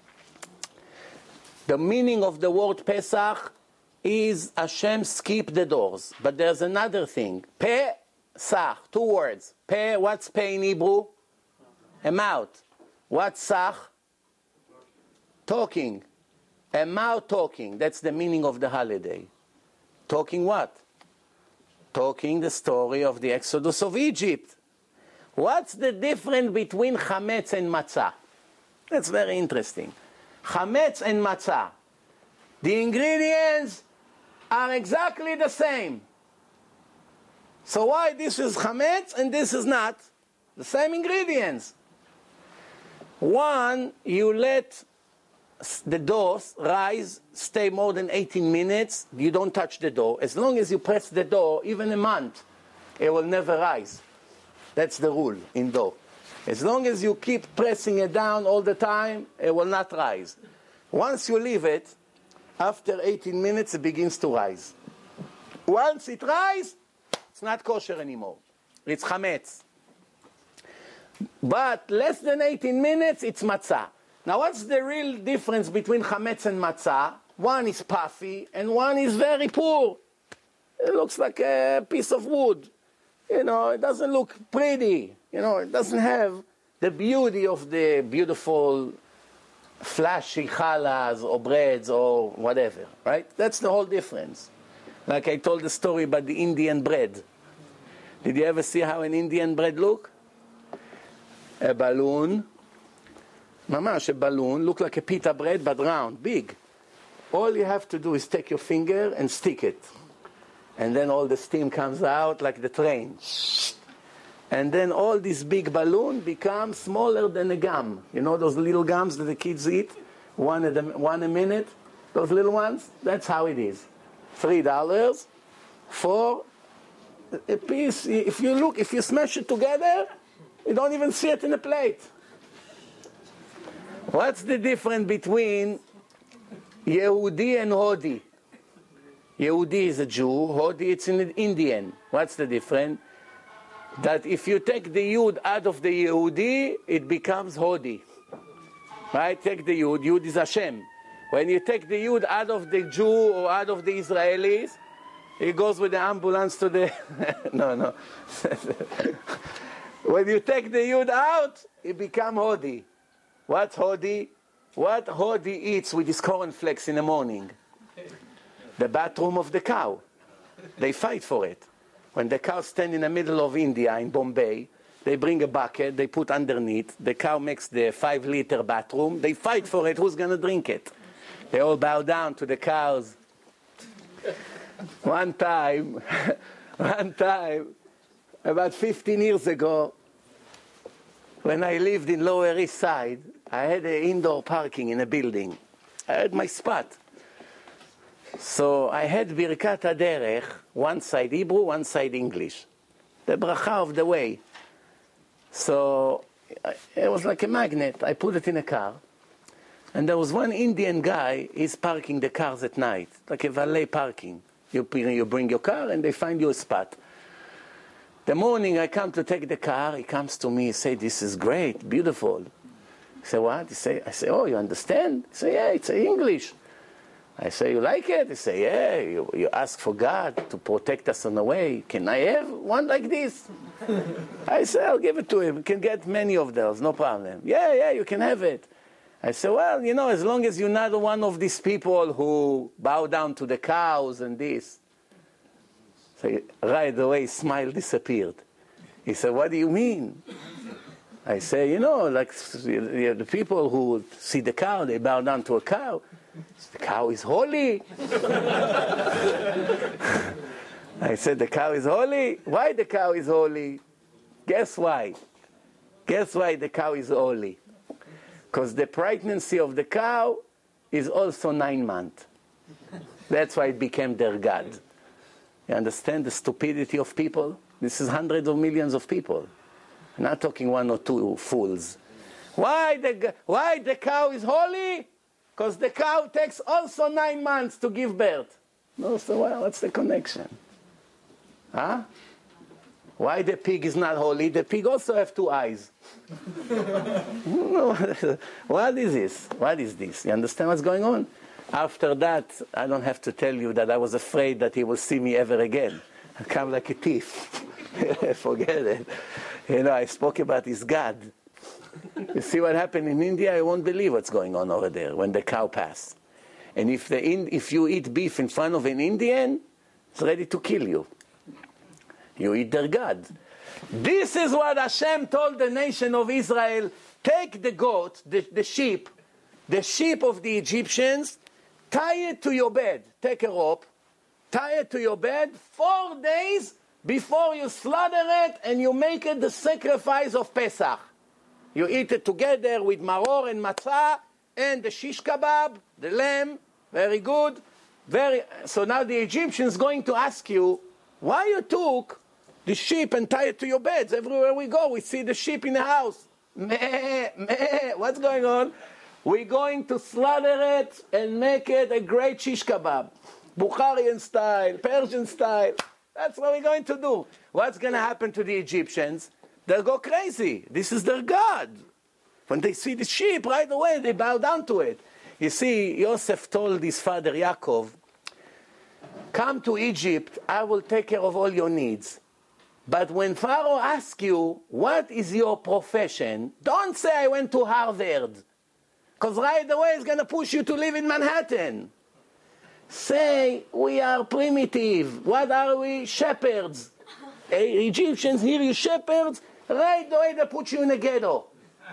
The meaning of the word Pesach is Hashem skip the doors. But there's another thing. Pe Sach, two words. Pe, what's pe in Hebrew? A mouth. What's Sach? Talking. A mouth talking. That's the meaning of the holiday. Talking what? Talking the story of the Exodus of Egypt. What's the difference between chametz and matzah? That's very interesting. Chametz and matzah. The ingredients are exactly the same. So why this is chametz and this is not? The same ingredients. One, you let the dough rise, stay more than eighteen minutes. You don't touch the dough. As long as you press the dough, even a month, it will never rise. That's the rule in dough. As long as you keep pressing it down all the time, it will not rise. Once you leave it, after eighteen minutes, it begins to rise. Once it rises, it's not kosher anymore. It's chametz. But less than eighteen minutes, it's matzah. Now, what's the real difference between chametz and matzah? One is puffy, and one is very poor. It looks like a piece of wood. You know, it doesn't look pretty. You know, it doesn't have the beauty of the beautiful, flashy challahs or breads or whatever, right? That's the whole difference. Like I told the story about the Indian bread. Did you ever see how an Indian bread look? A balloon. Mamash, a balloon, look like a pita bread, but round, big. All you have to do is take your finger and stick it. And then all the steam comes out like the train. And then all this big balloon becomes smaller than a gum. You know those little gums that the kids eat? One a, one a minute? Those little ones? That's how it is. Three dollars for a piece. If you look, if you smash it together, you don't even see it in a plate. What's the difference between Yehudi and Hodi? Yehudi is a Jew, Hodi it's an Indian. What's the difference? That if you take the Yud out of the Yehudi, it becomes Hodi. Right? Take the Yud, Yud is Hashem. When you take the Yud out of the Jew or out of the Israelis, it goes with the ambulance to the... no, no. When you take the Yud out, it becomes Hodi. What's Hodi? What Hodi eats with his cornflakes in the morning? The bathroom of the cow. They fight for it. When the cow stand in the middle of India, in Bombay, they bring a bucket, they put underneath, the cow makes the five liter bathroom, they fight for it, who's going to drink it? They all bow down to the cows. One time, one time, about fifteen years ago, when I lived in Lower East Side, I had an indoor parking in a building. I had my spot. So I had Birkat HaDerech, one side Hebrew, one side English. The bracha of the way. So it was like a magnet. I put it in a car. And there was one Indian guy, he's parking the cars at night, like a valet parking. You, you bring your car and they find you a spot. The morning I come to take the car, he comes to me, he say, this is great, beautiful. I say, what? He say, I say, oh, you understand? He say, yeah, it's English. I say, you like it? He say, yeah, you, you ask for God to protect us on the way. Can I have one like this? I say, I'll give it to him. You can get many of those, no problem. Yeah, yeah, you can have it. I say, well, you know, as long as you're not one of these people who bow down to the cows and this. So right away, his smile disappeared. He said, what do you mean? I say, you know, like the people who see the cow, they bow down to a cow. The cow is holy. I said, the cow is holy? Why the cow is holy? Guess why? Guess why the cow is holy? Because the pregnancy of the cow is also nine months. That's why it became their God. You understand the stupidity of people? This is hundreds of millions of people. I'm not talking one or two fools. Why the, why the cow is holy? Because the cow takes also nine months to give birth. No, so well, what's the connection? Huh? Why the pig is not holy? The pig also have two eyes. What is this? What is this? You understand what's going on? After that, I don't have to tell you that I was afraid that he will see me ever again. I come like a thief. Forget it. You know, I spoke about his God. You see what happened in India? I won't believe what's going on over there when the cow passed. And if, the, if you eat beef in front of an Indian, it's ready to kill you. You eat their God. This is what Hashem told the nation of Israel. Take the goat, the, the sheep, the sheep of the Egyptians, tie it to your bed. Take a rope, tie it to your bed four days before you slaughter it and you make it the sacrifice of Pesach. You eat it together with maror and matzah and the shish kebab, the lamb. Very good. Very. So now the Egyptians going to ask you, why you took the sheep and tie it to your beds? Everywhere we go, we see the sheep in the house. meh, meh, what's going on? We're going to slaughter it and make it a great shish kebab. Bukharian style, Persian style. That's what we're going to do. What's going to happen to the Egyptians? They'll go crazy. This is their God. When they see the sheep, right away, they bow down to it. You see, Yosef told his father Yaakov, come to Egypt, I will take care of all your needs. But when Pharaoh asks you, what is your profession? Don't say I went to Harvard. Because right away he's going to push you to live in Manhattan. Say, we are primitive. What are we? Shepherds. Egyptians hear you shepherds, right away they put you in a ghetto.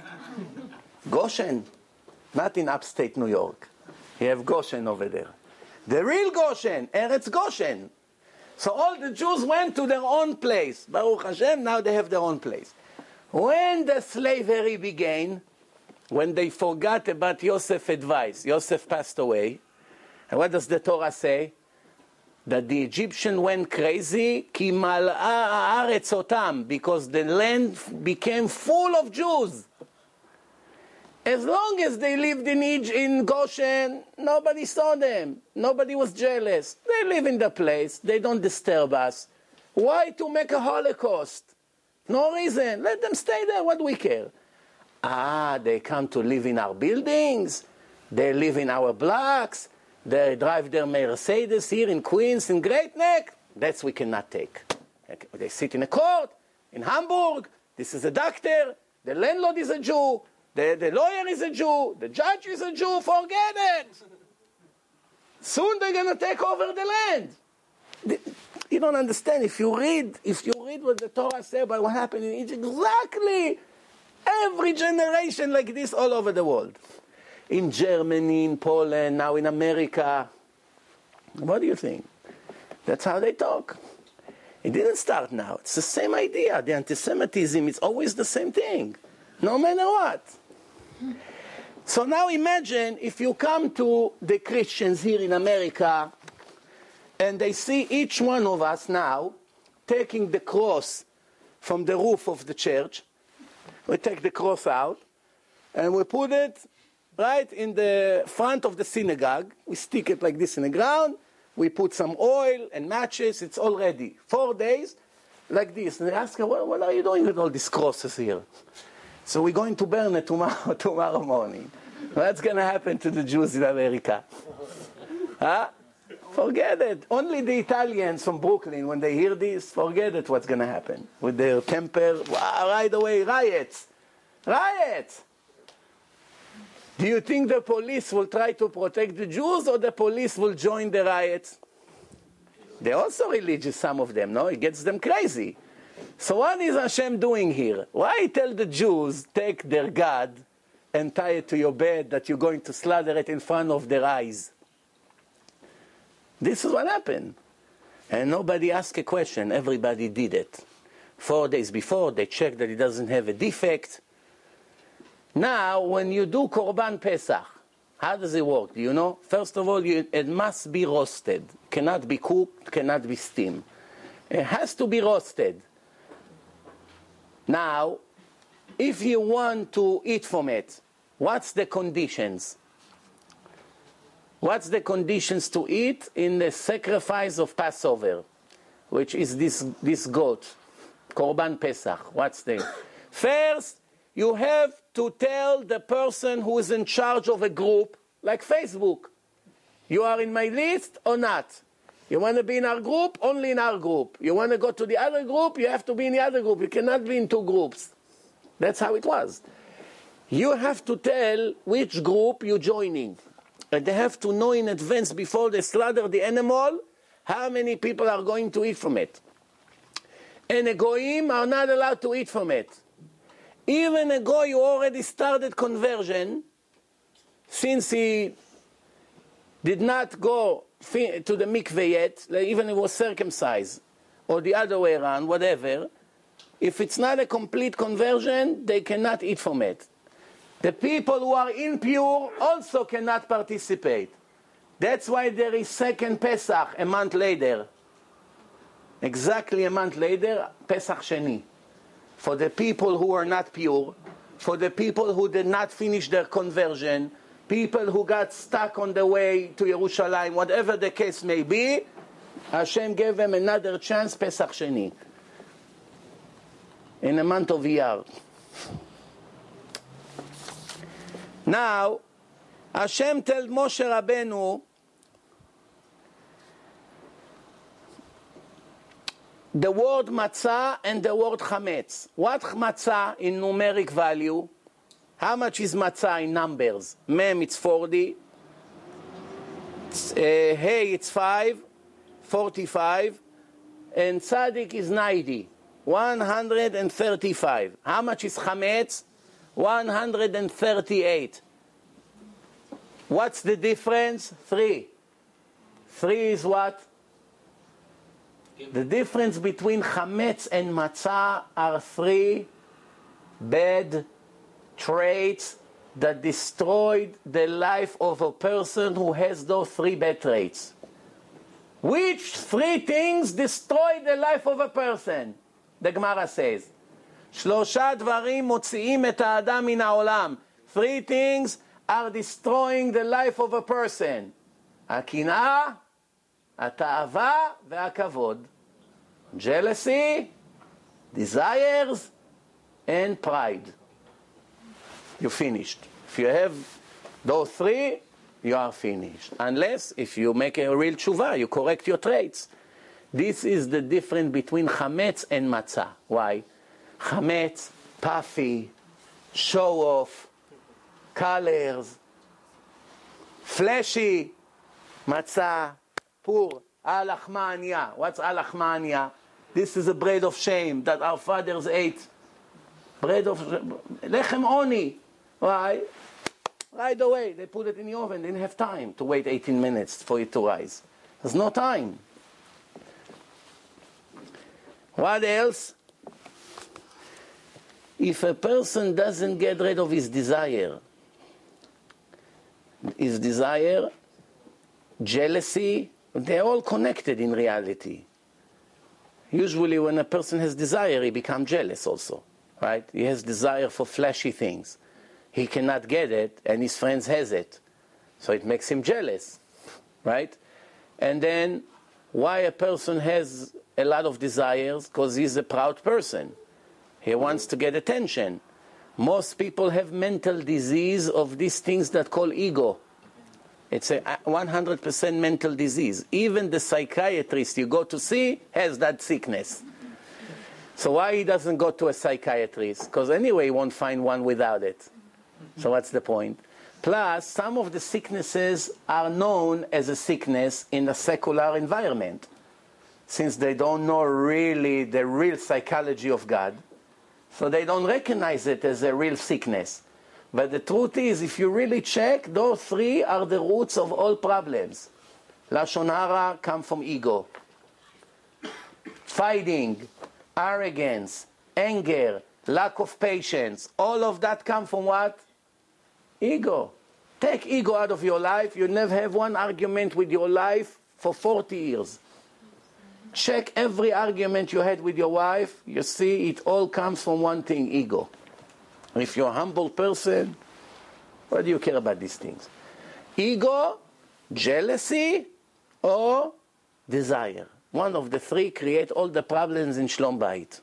Goshen. Not in upstate New York. You have Goshen over there. The real Goshen, Eretz Goshen. So all the Jews went to their own place. Baruch Hashem, now they have their own place. When the slavery began, when they forgot about Yosef's advice, Yosef passed away. And what does the Torah say? That the Egyptian went crazy, ki mal'a haaretz otam, because the land became full of Jews. As long as they lived in Egypt, in Goshen, nobody saw them. Nobody was jealous. They live in the place. They don't disturb us. Why to make a Holocaust? No reason. Let them stay there. What do we care? Ah, they come to live in our buildings. They live in our blocks. They drive their Mercedes here in Queens, in Great Neck. That's we cannot take. They sit in a court in Hamburg. This is a doctor. The landlord is a Jew. The, the lawyer is a Jew. The judge is a Jew. Forget it. Soon they're going to take over the land. The, you don't understand. If you read, if you read what the Torah says about what happened in Egypt, exactly every generation like this all over the world. In Germany, in Poland, now in America. What do you think? That's how they talk. It didn't start now. It's the same idea. The anti-Semitism is always the same thing, no matter what. So now imagine if you come to the Christians here in America and they see each one of us now taking the cross from the roof of the church. We take the cross out and we put it right in the front of the synagogue. We stick it like this in the ground. We put some oil and matches. It's all ready. Four days like this. And they ask her, well, what are you doing with all these crosses here? So we're going to burn it tomorrow, tomorrow morning. What's going to happen to the Jews in America? Huh? Forget it. Only the Italians from Brooklyn, when they hear this, forget it what's going to happen. With their temper, wow, right away, riots. Riots. Do you think the police will try to protect the Jews or the police will join the riots? They're also religious, some of them, no? It gets them crazy. So what is Hashem doing here? Why tell the Jews, take their God and tie it to your bed that you're going to slaughter it in front of their eyes? This is what happened. And nobody asked a question. Everybody did it. Four days before, they checked that it doesn't have a defect. Now, when you do Korban Pesach, how does it work? Do you know? First of all, you, it must be roasted. Cannot be cooked, cannot be steamed. It has to be roasted. Now, if you want to eat from it, what's the conditions? What's the conditions to eat in the sacrifice of Passover, which is this, this goat, Korban Pesach? What's the... First, you have to tell the person who is in charge of a group, like Facebook, you are in my list or not? You want to be in our group? Only in our group. You want to go to the other group? You have to be in the other group. You cannot be in two groups. That's how it was. You have to tell which group you're joining. And they have to know in advance before they slaughter the animal how many people are going to eat from it. And the goyim are not allowed to eat from it. Even a goy who already started conversion, since he did not go to the mikveh yet, even if he was circumcised, or the other way around, whatever, if it's not a complete conversion, they cannot eat from it. The people who are impure also cannot participate. That's why there is second Pesach a month later. Exactly a month later, Pesach Sheni. For the people who are not pure, for the people who did not finish their conversion, people who got stuck on the way to Yerushalayim, whatever the case may be, Hashem gave them another chance, Pesach Sheni, in the month of Iyar. Now, Hashem told Moshe Rabbeinu, the word matzah and the word chametz. What matzah in numeric value? How much is matzah in numbers? Mem, it's forty. Uh, hey, it's five. forty-five. And tzadik is ninety. one hundred thirty-five. How much is chametz? one hundred thirty-eight. What's the difference? Three. Three is what? The difference between chametz and matzah are three bad traits that destroyed the life of a person who has those three bad traits. Which three things destroy the life of a person? The Gemara says, שלושה דברים מוציאים את האדם מן העולם. Three things are destroying the life of a person. הקנאה, התאווה והכבוד. Jealousy, desires, and pride. You finished. If you have those three, you are finished. Unless, if you make a real tshuva, you correct your traits. This is the difference between chametz and matzah. Why? Chametz, puffy, show off, colors, flashy. Matzah, poor, alachmania. What's alachmania? This is a bread of shame that our fathers ate. Bread of lechem oni. Why? Right away, they put it in the oven. They didn't have time to wait eighteen minutes for it to rise. There's no time. What else? If a person doesn't get rid of his desire, his desire, jealousy, they're all connected in reality. Usually when a person has desire, he becomes jealous also, right? He has desire for flashy things. He cannot get it, and his friends has it. So it makes him jealous, right? And then, why a person has a lot of desires? Because he's a proud person. He wants to get attention. Most people have mental disease of these things that call ego. It's a one hundred percent mental disease. Even the psychiatrist you go to see has that sickness. So why he doesn't go to a psychiatrist? Because anyway he won't find one without it. So what's the point? Plus, some of the sicknesses are known as a sickness in a secular environment, since they don't know really the real psychology of God. So they don't recognize it as a real sickness. But the truth is, if you really check, those three are the roots of all problems. Lashon hara come from ego. Fighting, arrogance, anger, lack of patience, all of that come from what? Ego. Take ego out of your life, you never have one argument with your life for forty years. Check every argument you had with your wife, you see it all comes from one thing, ego. If you're a humble person, what do you care about these things? Ego, jealousy, or desire. One of the three create all the problems in Shlom Bayit.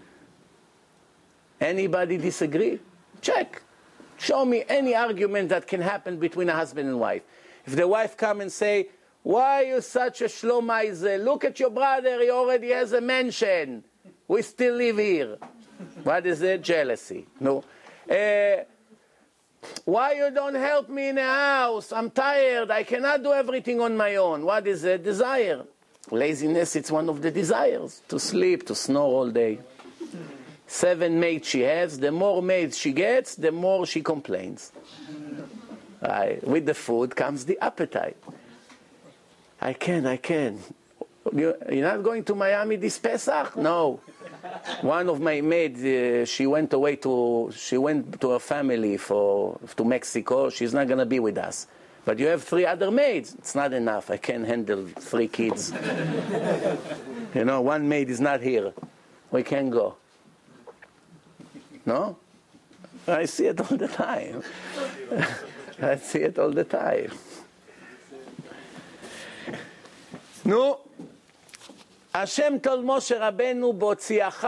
Anybody disagree? Check. Show me any argument that can happen between a husband and wife. If the wife come and say, why are you such a Shlomizer? Look at your brother, he already has a mansion. We still live here. What is it? Jealousy. No. Uh, why you don't help me in the house? I'm tired. I cannot do everything on my own. What is it? Desire. Laziness, it's one of the desires. To sleep, to snore all day. Seven maids she has. The more maids she gets, the more she complains. Right. With the food comes the appetite. I can, I can. You're not going to Miami this Pesach? No. One of my maids, uh, she went away to, she went to her family for, to Mexico. She's not going to be with us. But you have three other maids. It's not enough. I can't handle three kids. You know, one maid is not here. We can't go. No? I see it all the time. I see it all the time. נו, השם told Moshe Rabbeinu, בהוציאך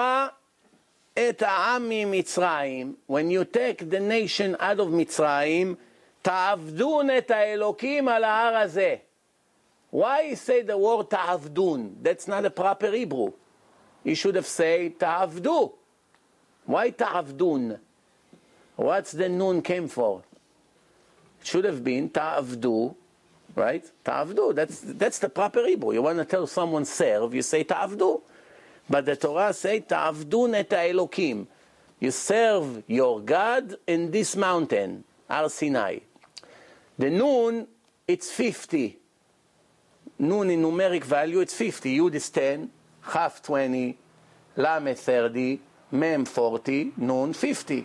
את העם ממצרים, when you take the nation out of מצרים, תעבדון את האלוקים על ההר הזה. Why you say the word תעבדון? That's not a proper Hebrew. You should have said תעבדו. Why תעבדון? What's the nun came for? It should have been תעבדו, right? תעבדו. That's, that's the proper Hebrew. You want to tell someone serve, you say תעבדו. But the Torah say תעבדון את האלוקים. You serve your God in this mountain, Har Sinai. The nun, it's fifty. Nun in numeric value, it's fifty. Yud is ten, Chaf twenty, Lamed thirty, Mem forty, Nun fifty.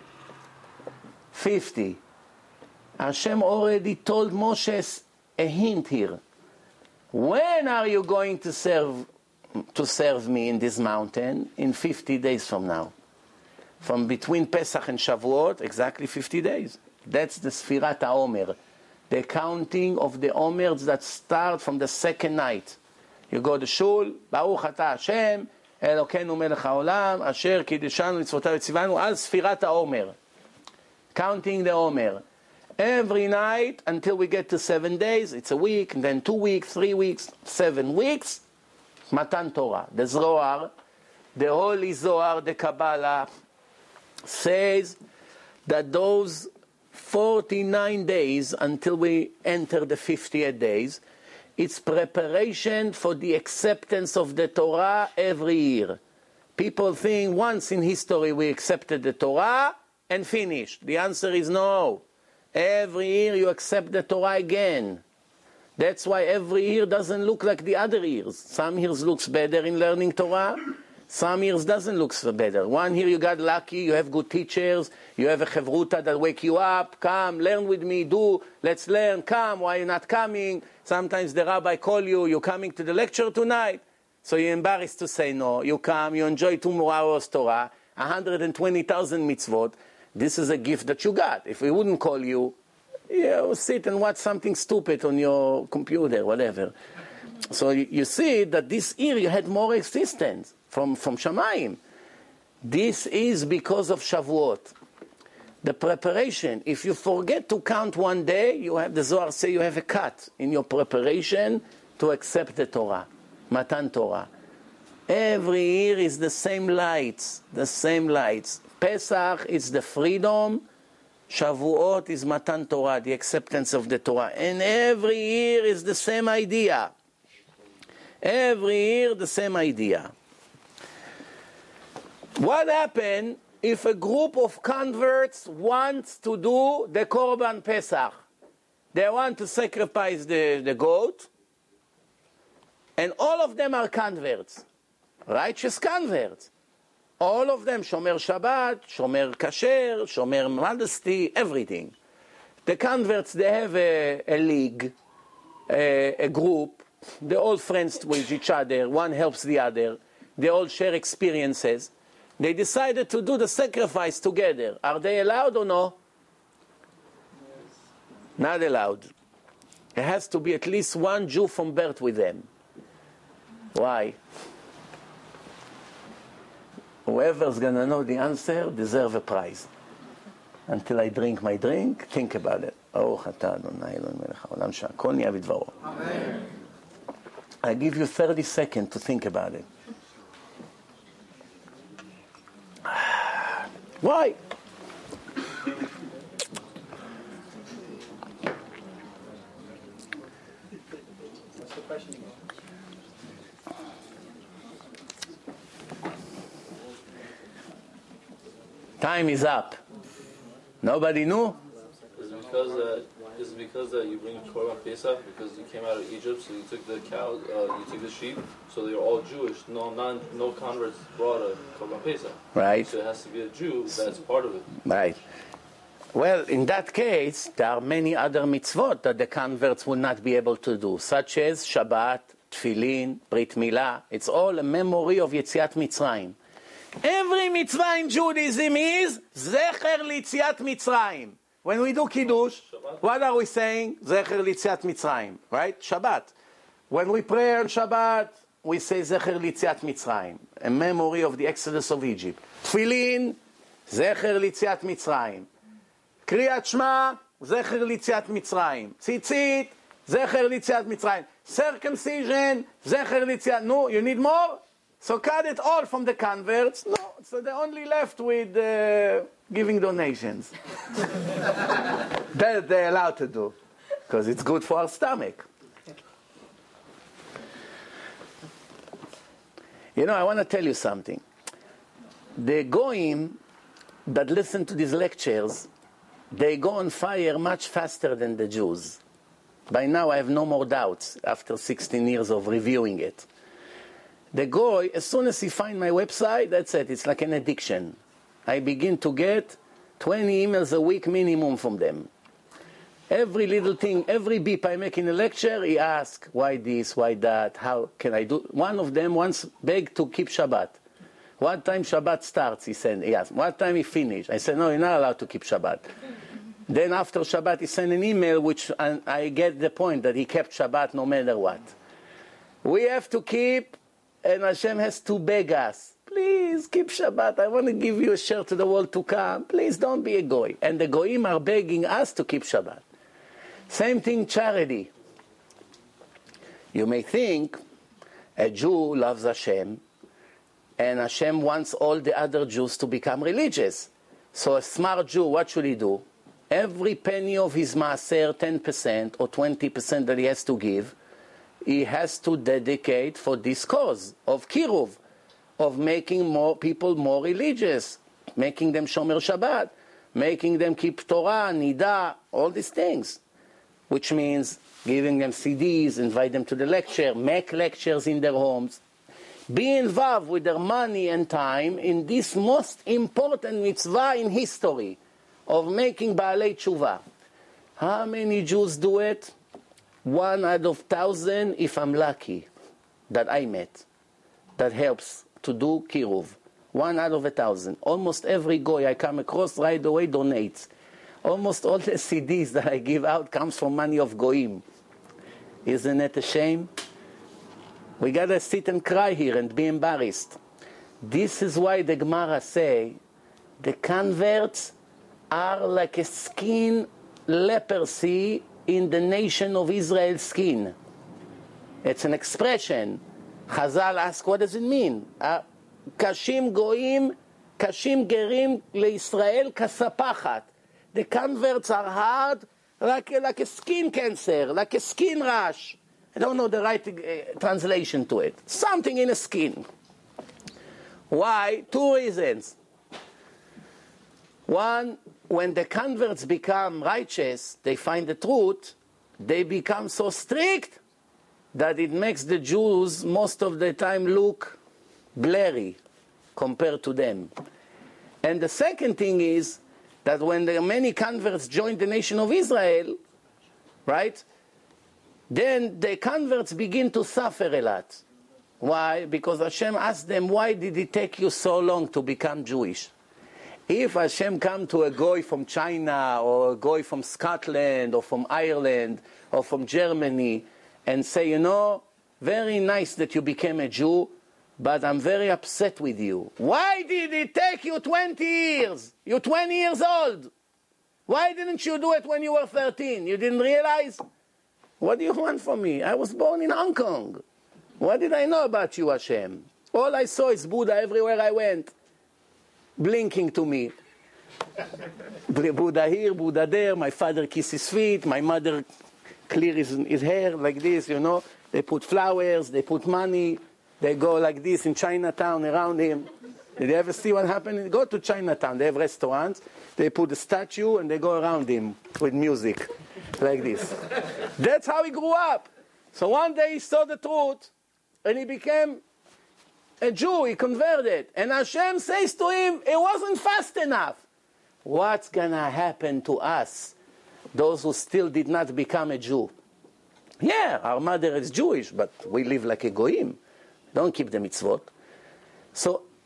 fifty. Hashem already told Moshe a hint here. When are you going to serve to serve me in this mountain? In fifty days from now. From between Pesach and Shavuot, exactly fifty days. That's the Sfirat HaOmer. The counting of the Omers that start from the second night. You go to Shul, Baruch Atah Hashem, Elokeinu Melech HaOlam, Asher Kiddeshanu Mitzvotav Tzivanu, Al Sfirat HaOmer. Counting the Omer. Every night until we get to seven days, it's a week, and then two weeks, three weeks, seven weeks, Matan Torah. The Zohar, the Holy Zohar, the Kabbalah, says that those forty-nine days until we enter the fiftieth days, it's preparation for the acceptance of the Torah every year. People think once in history we accepted the Torah and finished. The answer is no. Every year you accept the Torah again. That's why every year doesn't look like the other years. Some years looks better in learning Torah. Some years doesn't look so better. One year you got lucky, you have good teachers, you have a chevruta that wake you up, come, learn with me, do, let's learn, come, why are you not coming? Sometimes the rabbi call you, you're coming to the lecture tonight. So you're embarrassed to say no. You come, you enjoy two more hours Torah, one hundred twenty thousand mitzvot. This is a gift that you got. If we wouldn't call you, you sit and watch something stupid on your computer, whatever. So you, you see that this year you had more existence from, from Shamayim. This is because of Shavuot. The preparation, if you forget to count one day, you have, the Zohar say you have a cut in your preparation to accept the Torah, Matan Torah. Every year is the same lights, the same lights. Pesach is the freedom, Shavuot is Matan Torah, the acceptance of the Torah. And every year is the same idea. Every year the same idea. What happened if a group of converts wants to do the Korban Pesach? They want to sacrifice the, the goat, and all of them are converts, righteous converts. All of them, Shomer Shabbat, Shomer Kasher, Shomer Modesty, everything. The converts, they have a, a league, a, a group. They're all friends with each other. One helps the other. They all share experiences. They decided to do the sacrifice together. Are they allowed or no? Yes. Not allowed. There has to be at least one Jew from birth with them. Why? Whoever's going to know the answer deserves a prize. Until I drink my drink, think about it. Amen. I give you thirty seconds to think about it. Why? What's the question? Time is up. Nobody knew? Is it because uh, is it because uh, you bring Korban Pesach because you came out of Egypt, so you took the cow, uh, you took the sheep, so they're all Jewish. No, non, no converts brought a Korban Pesach. Right. So it has to be a Jew that's part of it. Right. Well, in that case, there are many other mitzvot that the converts will not be able to do, such as Shabbat, Tfilin, Brit Milah. It's all a memory of Yetziat Mitzrayim. Every mitzvah in Judaism is Zecher Litziat Mitzrayim. When we do Kiddush, Shabbat. What are we saying? Zecher Litziat Mitzrayim, right? Shabbat. When we pray on Shabbat, we say Zecher Litziat Mitzrayim, a memory of the exodus of Egypt. Tefillin, Zecher Litziat Mitzrayim. Kriyat Shema, Zecher Litziat Mitzrayim. Tzitzit, Zecher Litziat Mitzrayim. Circumcision, Zecher Litziat. No, you need more? So cut it all from the converts. No, so they're only left with uh, giving donations. That they're allowed to do, because it's good for our stomach. You know, I want to tell you something. The Goyim that listen to these lectures, they go on fire much faster than the Jews. By now I have no more doubts after sixteen years of reviewing it. The Goy, as soon as he finds my website, that's it. It's like an addiction. I begin to get twenty emails a week minimum from them. Every little thing, every beep I make in a lecture, he asks, why this, why that, how can I do? One of them once begged to keep Shabbat. What time Shabbat starts, he said, he asked. What time he finished? I said, no, you're not allowed to keep Shabbat. Then after Shabbat, he sent an email, which I, I get the point that he kept Shabbat no matter what. We have to keep... And Hashem has to beg us, please keep Shabbat. I want to give you a share to the world to come. Please don't be a goy. And the goyim are begging us to keep Shabbat. Same thing, charity. You may think a Jew loves Hashem, and Hashem wants all the other Jews to become religious. So a smart Jew, what should he do? Every penny of his maaser, ten percent or twenty percent that he has to give, he has to dedicate for this cause of Kiruv, of making more people more religious, making them Shomer Shabbat, making them keep Torah, Nida, all these things. Which means giving them C Ds, invite them to the lecture, make lectures in their homes. Be involved with their money and time in this most important mitzvah in history of making Baalei Tshuva. How many Jews do it? One out of thousand, if I'm lucky, that I met, that helps to do Kiruv. One out of a thousand. Almost every goy I come across right away donates. Almost all the C Ds that I give out comes from money of goyim. Isn't it a shame? We gotta sit and cry here and be embarrassed. This is why the Gemara say, the converts are like a skin leprosy in the nation of Israel's skin. It's an expression. Chazal ask, what does it mean? Kashim goyim, kashim gerim leIsrael kasapachat. The converts are hard like a, like a skin cancer, like a skin rash. I don't know the right uh, translation to it. Something in the skin. Why? Two reasons. One, when the converts become righteous, they find the truth, they become so strict that it makes the Jews most of the time look blurry compared to them. And the second thing is that when the many converts join the nation of Israel, right, then the converts begin to suffer a lot. Why? Because Hashem asked them, why did it take you so long to become Jewish? If Hashem come to a goy from China or a goy from Scotland or from Ireland or from Germany and say, you know, very nice that you became a Jew, but I'm very upset with you. Why did it take you twenty years? You're twenty years old. Why didn't you do it when you were thirteen? You didn't realize? What do you want from me? I was born in Hong Kong. What did I know about you, Hashem? All I saw is Buddha everywhere I went, blinking to me. Buddha here, Buddha there. My father kisses his feet. My mother clear his, his hair like this, you know. They put flowers, they put money. They go like this in Chinatown around him. Did you ever see what happened? Go to Chinatown. They have restaurants. They put a statue and they go around him with music like this. That's how he grew up. So one day he saw the truth and he became a Jew. He converted. And Hashem says to him, it wasn't fast enough. What's going to happen to us, those who still did not become a Jew? Yeah, our mother is Jewish, but we live like a goyim. Don't keep the mitzvot. So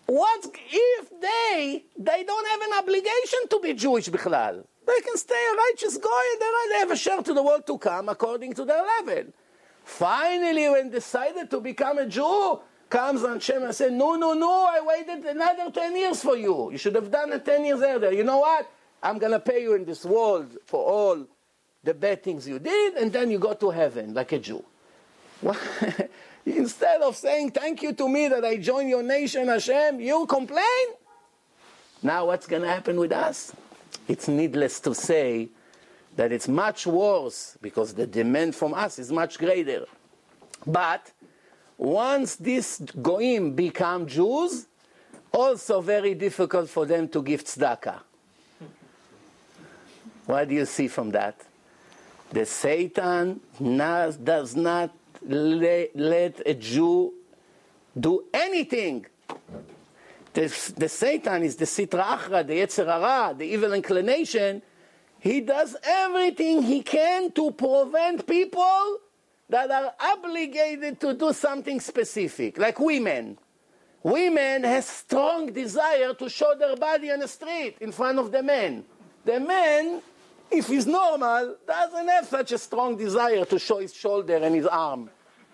what if they, they don't have an obligation to be Jewish bichlal? They can stay a righteous goy and they have a share to the world to come according to their level. Finally, when decided to become a Jew, comes Hashem and says, no, no, no, I waited another ten years for you. You should have done it ten years earlier. You know what? I'm going to pay you in this world for all the bad things you did, and then you go to heaven like a Jew. Instead of saying thank you to me that I joined your nation, Hashem, you complain? Now what's going to happen with us? It's needless to say that it's much worse because the demand from us is much greater. But once these goyim become Jews, also very difficult for them to give tzedakah. What do you see from that? The Satan does not let, let a Jew do anything. The, the Satan is the Sitra Achra, the Yetzer Hara, the evil inclination. He does everything he can to prevent people that are obligated to do something specific, like women. Women have strong desire to show their body on the street in front of the men. The man, if he's normal, doesn't have such a strong desire to show his shoulder and his arm.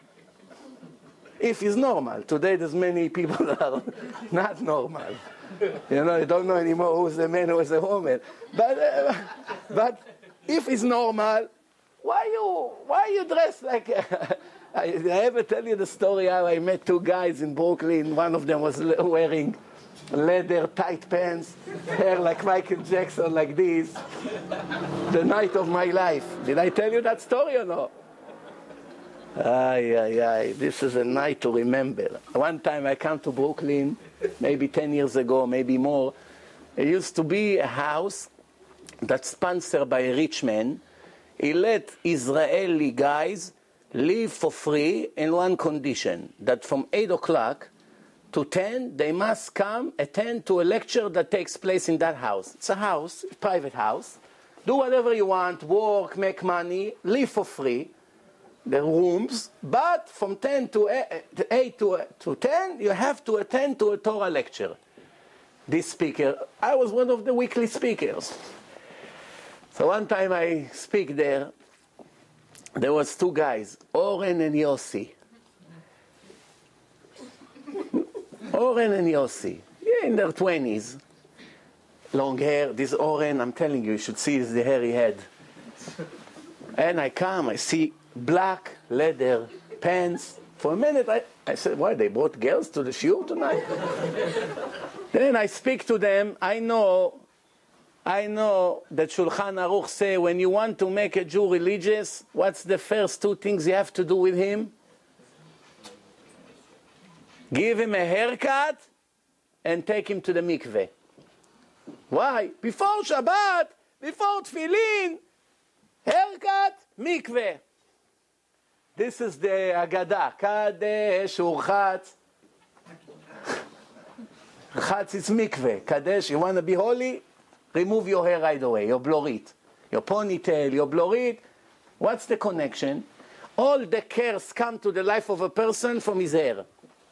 If he's normal. Today there's many people that are not normal. You know, you don't know anymore who's the man, who's the woman. But, uh, but if he's normal, why you why you dress like... Uh, I, I ever tell you the story how I met two guys in Brooklyn. One of them was wearing leather tight pants, hair like Michael Jackson, like this. The night of my life. Did I tell you that story or no? Ay, ay, ay. This is a night to remember. One time I came to Brooklyn, maybe ten years ago, maybe more. It used to be a house that's sponsored by a rich man. He let Israeli guys live for free in one condition, that from eight o'clock to ten, they must come attend to a lecture that takes place in that house. It's a house, a private house. Do whatever you want, work, make money, live for free, the rooms, but from ten to eight to ten, you have to attend to a Torah lecture. This speaker, I was one of the weekly speakers. So one time I speak there, there was two guys, Oren and Yossi. Oren and Yossi, yeah, in their twenties. Long hair, this Oren, I'm telling you, you should see the hairy head. And I come, I see black leather pants. For a minute, I, I said, why, they brought girls to the shiur tonight? Then I speak to them, I know, I know that Shulchan Aruch say when you want to make a Jew religious, what's the first two things you have to do with him? Give him a haircut and take him to the mikveh. Why? Before Shabbat, before Tefillin, haircut, mikveh. This is the Agadah. Kadesh urchatz. Chatz is mikveh. Kadesh, you want to be holy? Remove your hair right away, your blorit. Your ponytail, your blorit. What's the connection? All the cares come to the life of a person from his hair.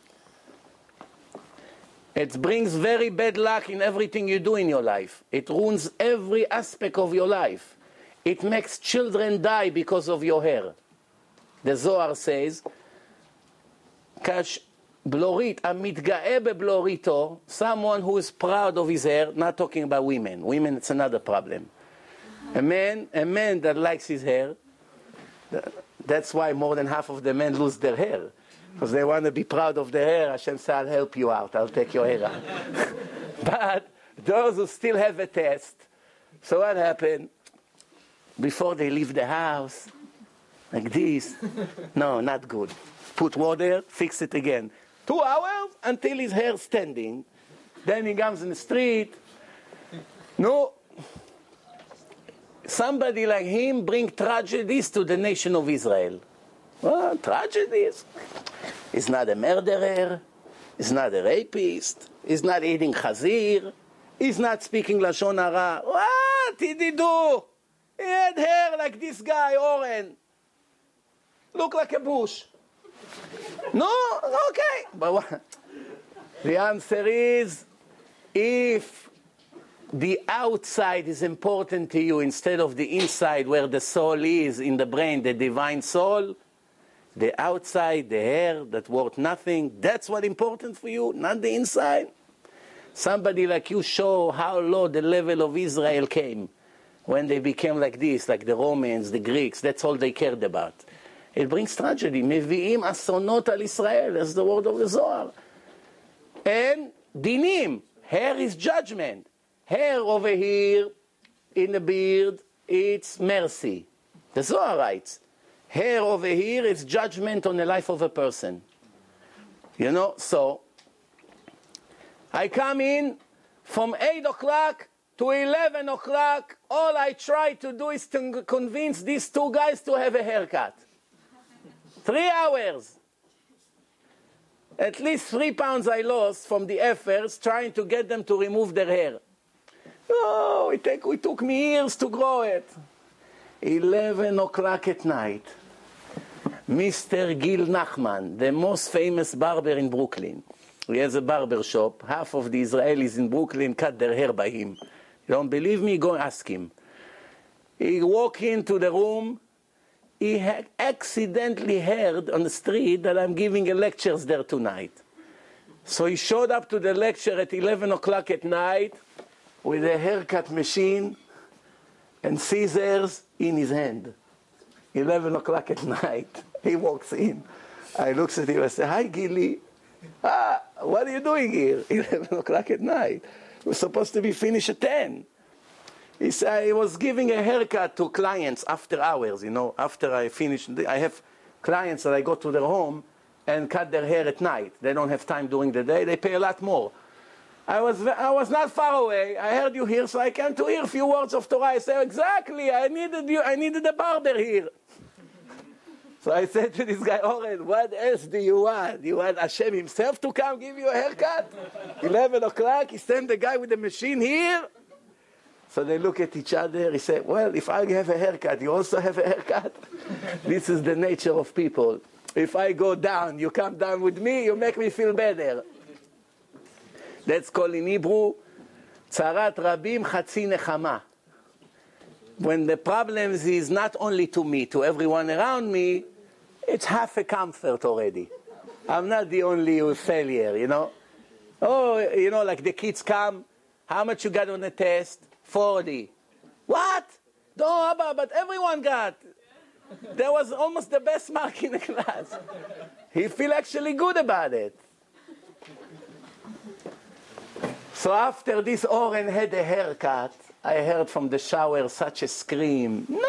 It brings very bad luck in everything you do in your life. It ruins every aspect of your life. It makes children die because of your hair. The Zohar says, Kash blorit, amitga'eh beblorito, someone who is proud of his hair, not talking about women. Women, it's another problem. A man, a man that likes his hair, that's why more than half of the men lose their hair. Because they want to be proud of their hair. Hashem said, I'll help you out. I'll take your hair out. But those who still have a test, so what happened? Before they leave the house, like this, no, not good. Put water, fix it again. Two hours until his hair standing. Then he comes in the street. No. Somebody like him bring tragedies to the nation of Israel. Well, tragedies. He's not a murderer. He's not a rapist. He's not eating chazir. He's not speaking lashon hara. What did he do? He had hair like this guy, Oren. Look like a bush. No, okay. But what? The answer is, if the outside is important to you instead of the inside where the soul is in the brain, the divine soul, the outside, the hair that worth nothing, that's what important for you, not the inside. Somebody like you show how low the level of Israel came when they became like this, like the Romans, the Greeks, that's all they cared about. It brings tragedy. מביאים אסונות על ישראל, that's the word of the Zohar. And dinim, hair is judgment. Hair over here in the beard, it's mercy. The Zohar writes, hair over here is judgment on the life of a person. You know, so I come in from eight o'clock to eleven o'clock. All I try to do is to convince these two guys to have a haircut. Three hours. At least three pounds I lost from the efforts trying to get them to remove their hair. Oh, it, take, it took me years to grow it. eleven o'clock at night. Mister Gil Nachman, the most famous barber in Brooklyn. He has a barber shop. Half of the Israelis in Brooklyn cut their hair by him. You don't believe me? Go ask him. He walked into the room. He had accidentally heard on the street that I'm giving a lectures there tonight. So he showed up to the lecture at eleven o'clock at night with a haircut machine and scissors in his hand. eleven o'clock at night. He walks in. I looks at him and say, "Hi, Gilly. Ah, what are you doing here? eleven o'clock at night. We're supposed to be finished at ten. He said, I was giving a haircut to clients after hours, you know, after I finish. I have clients that I go to their home and cut their hair at night. They don't have time during the day. They pay a lot more. I was, I was not far away. I heard you here, so I came to hear a few words of Torah. I said, exactly, I needed you. I needed a barber here. So I said to this guy, Oren, what else do you want? You want Hashem himself to come give you a haircut? eleven o'clock, he sent the guy with the machine here. So they look at each other. He said, well, if I have a haircut, you also have a haircut? This is the nature of people. If I go down, you come down with me, you make me feel better. That's called in Hebrew, Tzarat Rabim Chatzi Nechama. When the problems is not only to me, to everyone around me, it's half a comfort already. I'm not the only failure, you know. Oh, you know, like the kids come, how much you got on the test? forty. What? No, Abba, but everyone got. That was almost the best mark in the class. He feel actually good about it. So after this Oren had a haircut, I heard from the shower such a scream. No!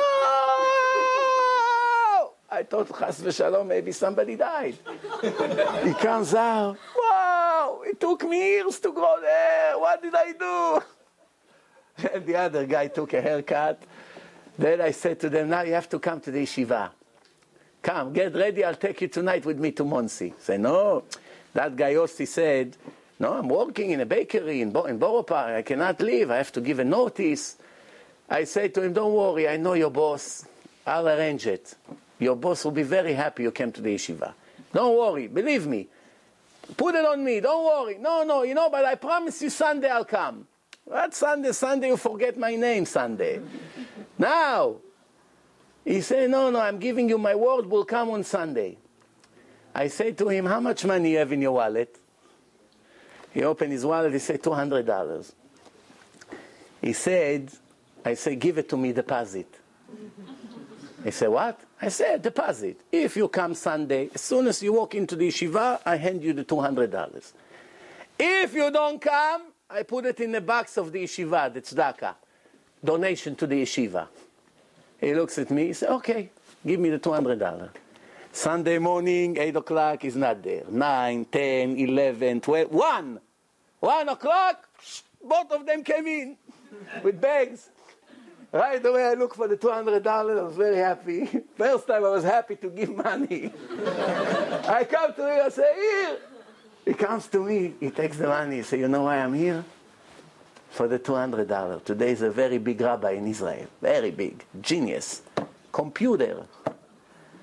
I thought, Chas v'shalom, maybe somebody died. He comes out. Wow! It took me years to grow there. What did I do? And the other guy took a haircut. Then I said to them, now you have to come to the yeshiva. Come, get ready, I'll take you tonight with me to Monsey. Say, no. That guy Yossi said, no, I'm working in a bakery in, Bo- in Borough Park. I cannot leave. I have to give a notice. I said to him, don't worry, I know your boss. I'll arrange it. Your boss will be very happy you came to the yeshiva. Don't worry, believe me. Put it on me, don't worry. No, no, you know, but I promise you Sunday I'll come. What Sunday? Sunday you forget my name Sunday. Now, he said, no, no, I'm giving you my word, we'll come on Sunday. I said to him, how much money you have in your wallet? He opened his wallet, he said, two hundred dollars. He said, I said, give it to me, deposit. He said, what? I said, deposit. If you come Sunday, as soon as you walk into the yeshiva, I hand you the two hundred dollars. If you don't come, I put it in the box of the yeshiva, the tzedakah, donation to the yeshiva. He looks at me, he said, okay, give me the two hundred dollars. Sunday morning, eight o'clock, is not there. nine, ten, eleven, twelve, one. one o'clock, both of them came in with bags. Right away, I look for the two hundred dollars. I was very happy. First time I was happy to give money. I come to him, I say, here. He comes to me, he takes the money, he says, you know why I'm here? For the two hundred dollars. Today is a very big rabbi in Israel. Very big. Genius. Computer.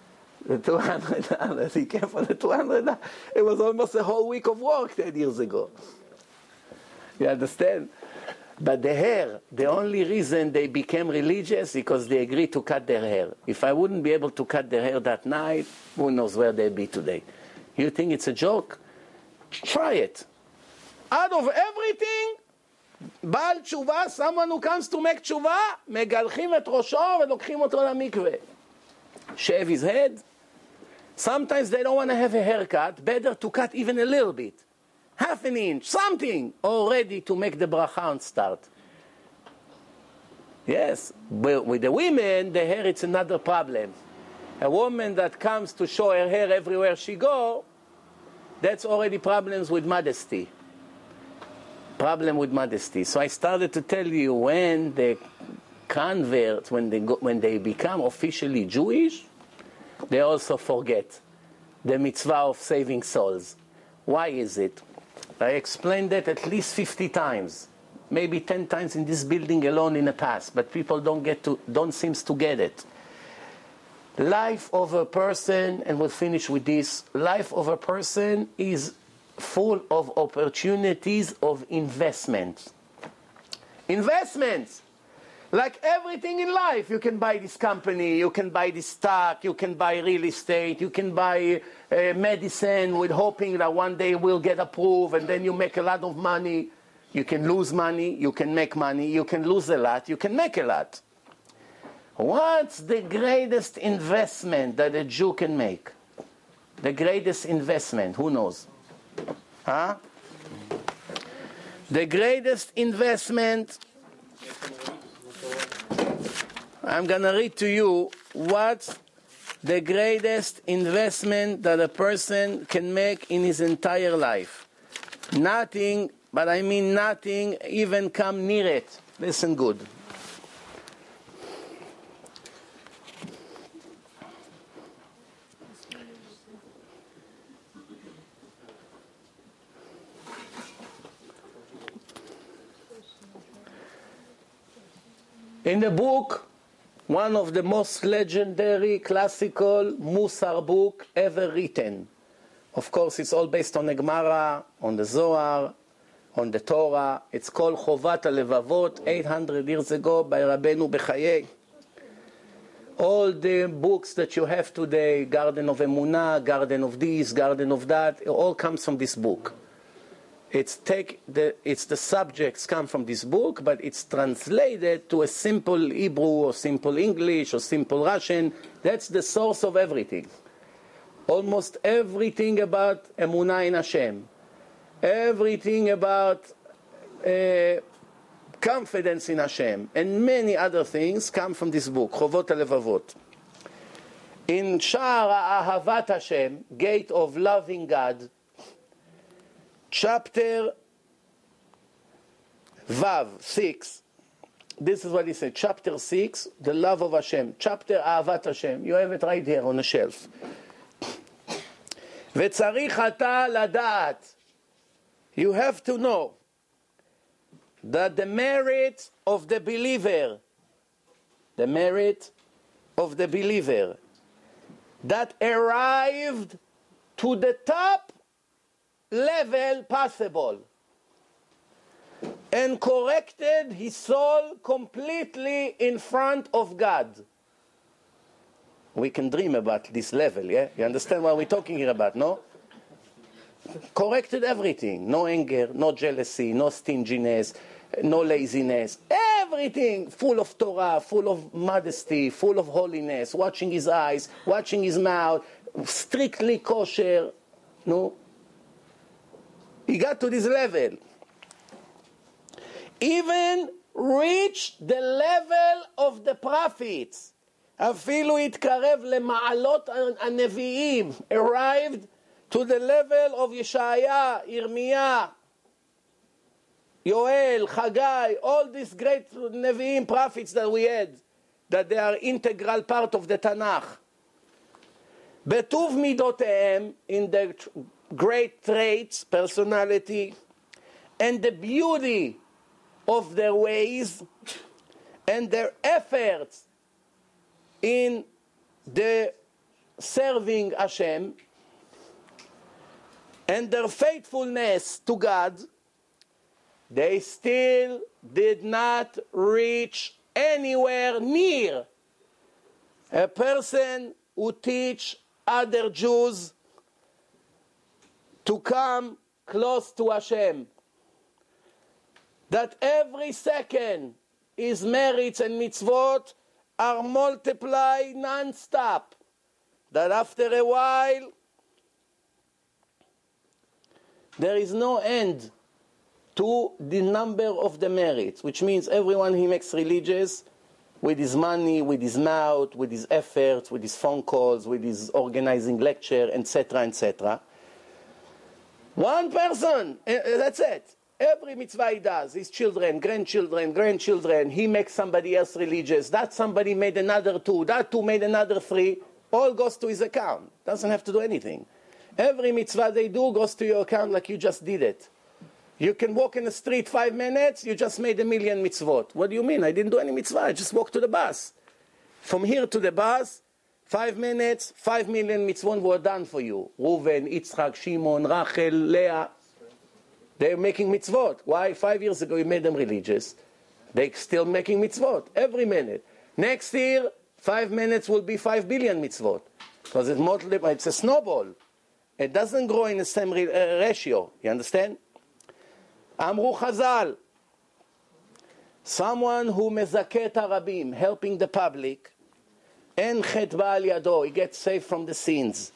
The two hundred dollars. He came for the two hundred dollars. It was almost a whole week of work ten years ago. You understand? But the hair, the only reason they became religious because they agreed to cut their hair. If I wouldn't be able to cut their hair that night, who knows where they'd be today. You think it's a joke? Try it. Out of everything, Baal Tshuva, someone who comes to make tshuva, מגלחים את ראשו ולוקחים אותו למקווה. Shave his head. Sometimes they don't want to have a haircut. Better to cut even a little bit. Half an inch, something, already to make the bracha and start. Yes, but with the women, the hair, it's another problem. A woman that comes to show her hair everywhere she go, that's already problems with modesty. Problem with modesty. So I started to tell you, when the converts, when they, go, when they become officially Jewish, they also forget the mitzvah of saving souls. Why is it? I explained that at least fifty times, maybe ten times in this building alone in the past, but people don't get to, don't seem to get it. Life of a person, and we'll finish with this, life of a person is full of opportunities of investment. Investments! Like everything in life, you can buy this company, you can buy this stock, you can buy real estate, you can buy uh, medicine with hoping that one day it will get approved, and then you make a lot of money. You can lose money, you can make money, you can lose a lot, you can make a lot. What's the greatest investment that a Jew can make? The greatest investment, who knows? Huh? The greatest investment, I'm going to read to you what's the greatest investment that a person can make in his entire life. Nothing, but I mean nothing, even come near it. Listen good. In the book, one of the most legendary classical Musar book ever written. Of course, it's all based on the Gemara, on the Zohar, on the Torah. It's called Chovat HaLevavot, eight hundred years ago by Rabbeinu Bechayei. All the books that you have today, Garden of Emunah, Garden of this, Garden of that, it all comes from this book. It's take the it's the subjects come from this book, but it's translated to a simple Hebrew or simple English or simple Russian. That's the source of everything. Almost everything about Emunah in Hashem, everything about uh, confidence in Hashem, and many other things come from this book, Chovot HaLevavot. In Sha'ar Ahavat Hashem, Gate of Loving God, chapter Vav, six, this is what he said, chapter six, the love of Hashem, chapter Ahavat Hashem, you have it right here on the shelf. וצריך אתה לדעת, you have to know that the merit of the believer, the merit of the believer that arrived to the top level possible and corrected his soul completely in front of God. We can dream about this level, yeah? You understand what we're talking here about, no? Corrected everything. No anger, no jealousy, no stinginess, no laziness. Everything full of Torah, full of modesty, full of holiness, watching his eyes, watching his mouth, strictly kosher. No? He got to this level. Even reached the level of the prophets. אפילו התקרב למעלות הנביאים. Arrived to the level of Yeshaya, Yirmiyah, Yoel, Chagai, all these great Nevi'im prophets that we had, that they are integral part of the Tanakh. בטוב מידותיהם, in their great traits, personality, and the beauty of their ways, and their efforts in the serving Hashem and their faithfulness to God, they still did not reach anywhere near a person who teach other Jews to come close to Hashem. That every second his merits and mitzvot are multiplied non-stop. That after a while there is no end to the number of the merits, which means everyone he makes religious with his money, with his mouth, with his efforts, with his phone calls, with his organizing lecture, et cetera, et cetera. One person, that's it. Every mitzvah he does, his children, grandchildren, grandchildren, he makes somebody else religious. That somebody made another two, that two made another three. All goes to his account. Doesn't have to do anything. Every mitzvah they do goes to your account like you just did it. You can walk in the street five minutes, you just made a million mitzvot. What do you mean? I didn't do any mitzvah, I just walked to the bus. From here to the bus, five minutes, five million mitzvot were done for you. Reuven, Yitzchak, Shimon, Rachel, Leah. They're making mitzvot. Why? Five years ago you made them religious. They're still making mitzvot every minute. Next year, five minutes will be five billion mitzvot. Because it's, multiple, it's a snowball. It doesn't grow in the same re- uh, ratio. You understand? Amru Chazal, someone who mezaket harabim, helping the public, en chet ba'al yado, he gets saved from the sins.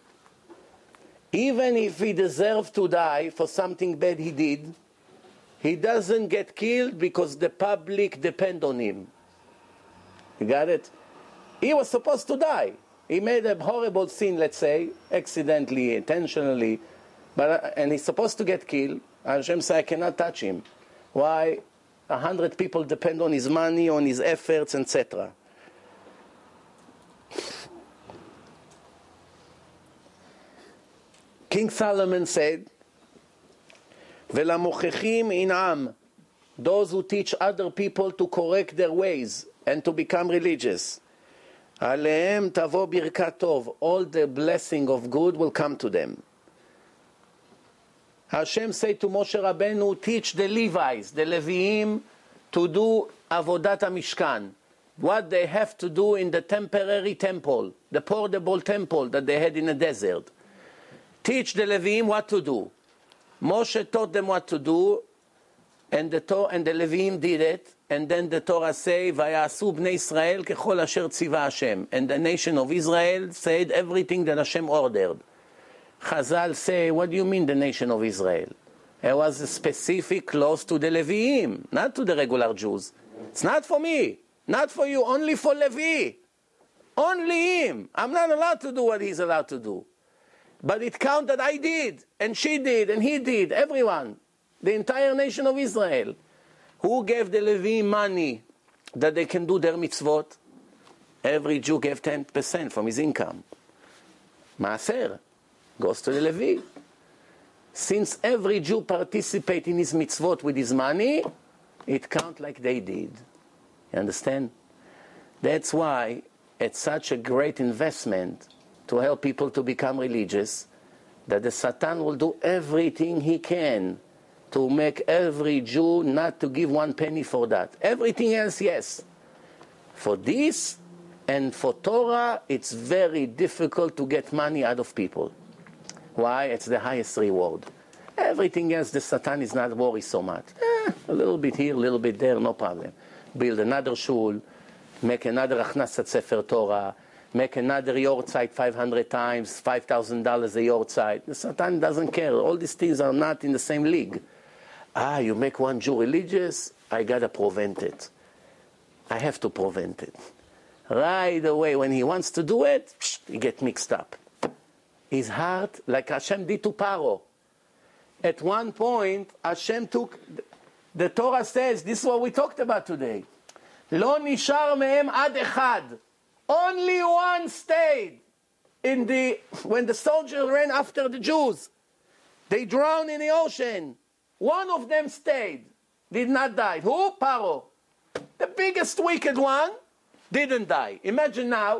Even if he deserved to die for something bad he did, he doesn't get killed because the public depend on him. You got it? He was supposed to die. He made a horrible sin, let's say, accidentally, intentionally, but and he's supposed to get killed. Hashem said, I cannot touch him. Why? A hundred people depend on his money, on his efforts, et cetera. King Solomon said, "Velamochechim inam," those who teach other people to correct their ways and to become religious. Alehem tavo birkat tov, all the blessing of good will come to them. Hashem said to Moshe Rabbeinu, teach the Levites, the Leviim, to do avodat HaMishkan, what they have to do in the temporary temple, the portable temple that they had in the desert. Teach the Leviim what to do. Moshe taught them what to do, and the, Torah, and the Leviim did it, and then the Torah say, Vayasu bnei Israel kechol asher tziva Hashem. And the nation of Israel said everything that Hashem ordered. Chazal say, what do you mean the nation of Israel? It was a specific clause to the Leviim, not to the regular Jews. It's not for me, not for you, only for Levi. Only him. I'm not allowed to do what he's allowed to do. But it counts that I did, and she did, and he did, everyone. The entire nation of Israel. Who gave the Levi money that they can do their mitzvot? Every Jew gave ten percent from his income. Maaser goes to the Levi. Since every Jew participates in his mitzvot with his money, it counts like they did. You understand? That's why it's such a great investment to help people to become religious, that the Satan will do everything he can to make every Jew not to give one penny for that. Everything else, yes. For this and for Torah, it's very difficult to get money out of people. Why? It's the highest reward. Everything else, the Satan is not worried so much. Eh, a little bit here, a little bit there, no problem. Build another shul, make another achnasat sefer Torah, make another yortzeit five hundred times, five thousand dollars a yortzeit. The Satan doesn't care. All these things are not in the same league. Ah, you make one Jew religious, I gotta prevent it. I have to prevent it. Right away, when he wants to do it, he gets mixed up. His heart, like Hashem did to Paro. At one point, Hashem took, the Torah says, this is what we talked about today. Lo nishar mehem ad echad. Only one stayed in the, when the soldiers ran after the Jews. They drowned in the ocean. One of them stayed, did not die. Who? Paro. The biggest wicked one didn't die. Imagine now,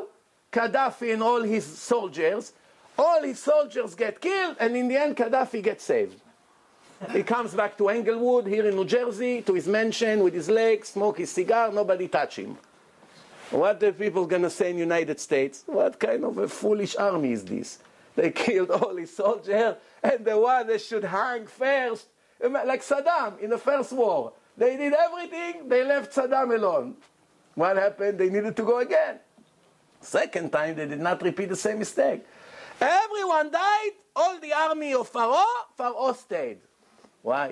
Gaddafi and all his soldiers. All his soldiers get killed, and in the end, Gaddafi gets saved. He comes back to Englewood, here in New Jersey, to his mansion with his legs, smoke his cigar, nobody touch him. What are people going to say in the United States? What kind of a foolish army is this? They killed all his soldiers, and the one that should hang first, like Saddam in the first war. They did everything, they left Saddam alone. What happened? They needed to go again. Second time, they did not repeat the same mistake. Everyone died, all the army of Pharaoh, Pharaoh stayed. Why?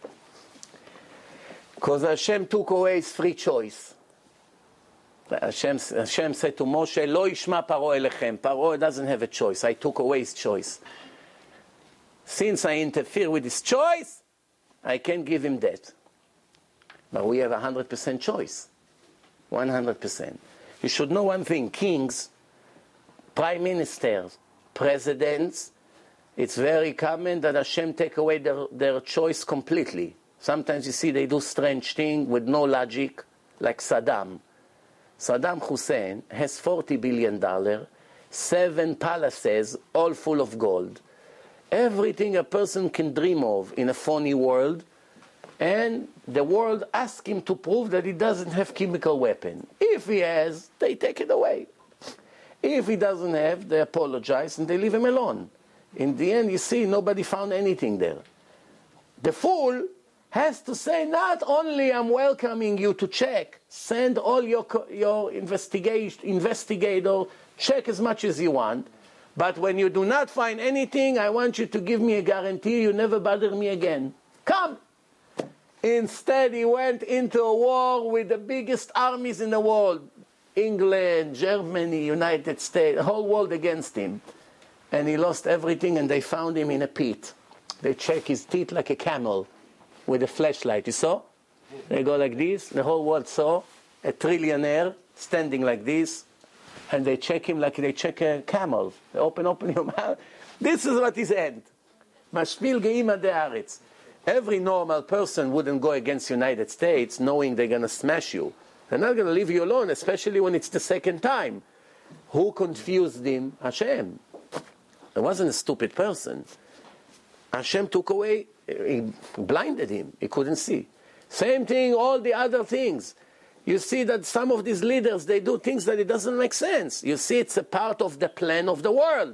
Because Hashem took away his free choice. Hashem, Hashem said to Moshe, Lo yishma Paro elechem. Paro doesn't have a choice. I took away his choice. Since I interfere with his choice, I can't give him that. But we have a one hundred percent choice. one hundred percent. You should know one thing. Kings, prime ministers, presidents, it's very common that Hashem take away their, their choice completely. Sometimes you see they do strange things with no logic, like Saddam. Saddam Hussein has forty billion dollars, seven palaces, all full of gold. Everything a person can dream of in a phony world, and the world asks him to prove that he doesn't have chemical weapon. If he has, they take it away. If he doesn't have, they apologize and they leave him alone. In the end, you see, nobody found anything there. The fool has to say, not only I'm welcoming you to check, send all your, your investigate, investigator, check as much as you want, but when you do not find anything, I want you to give me a guarantee you never bother me again. Come! Instead, he went into a war with the biggest armies in the world. England, Germany, United States, the whole world against him. And he lost everything, and they found him in a pit. They check his teeth like a camel with a flashlight. You saw? They go like this. The whole world saw a trillionaire standing like this, and they check him like they check a camel. They open, open your mouth. This is what his end. Mashpil ge'ima de'aretz. Every normal person wouldn't go against the United States knowing they're going to smash you. They're not going to leave you alone, especially when it's the second time. Who confused him? Hashem. It wasn't a stupid person. Hashem took away, he blinded him. He couldn't see. Same thing, all the other things. You see that some of these leaders, they do things that it doesn't make sense. You see, it's a part of the plan of the world.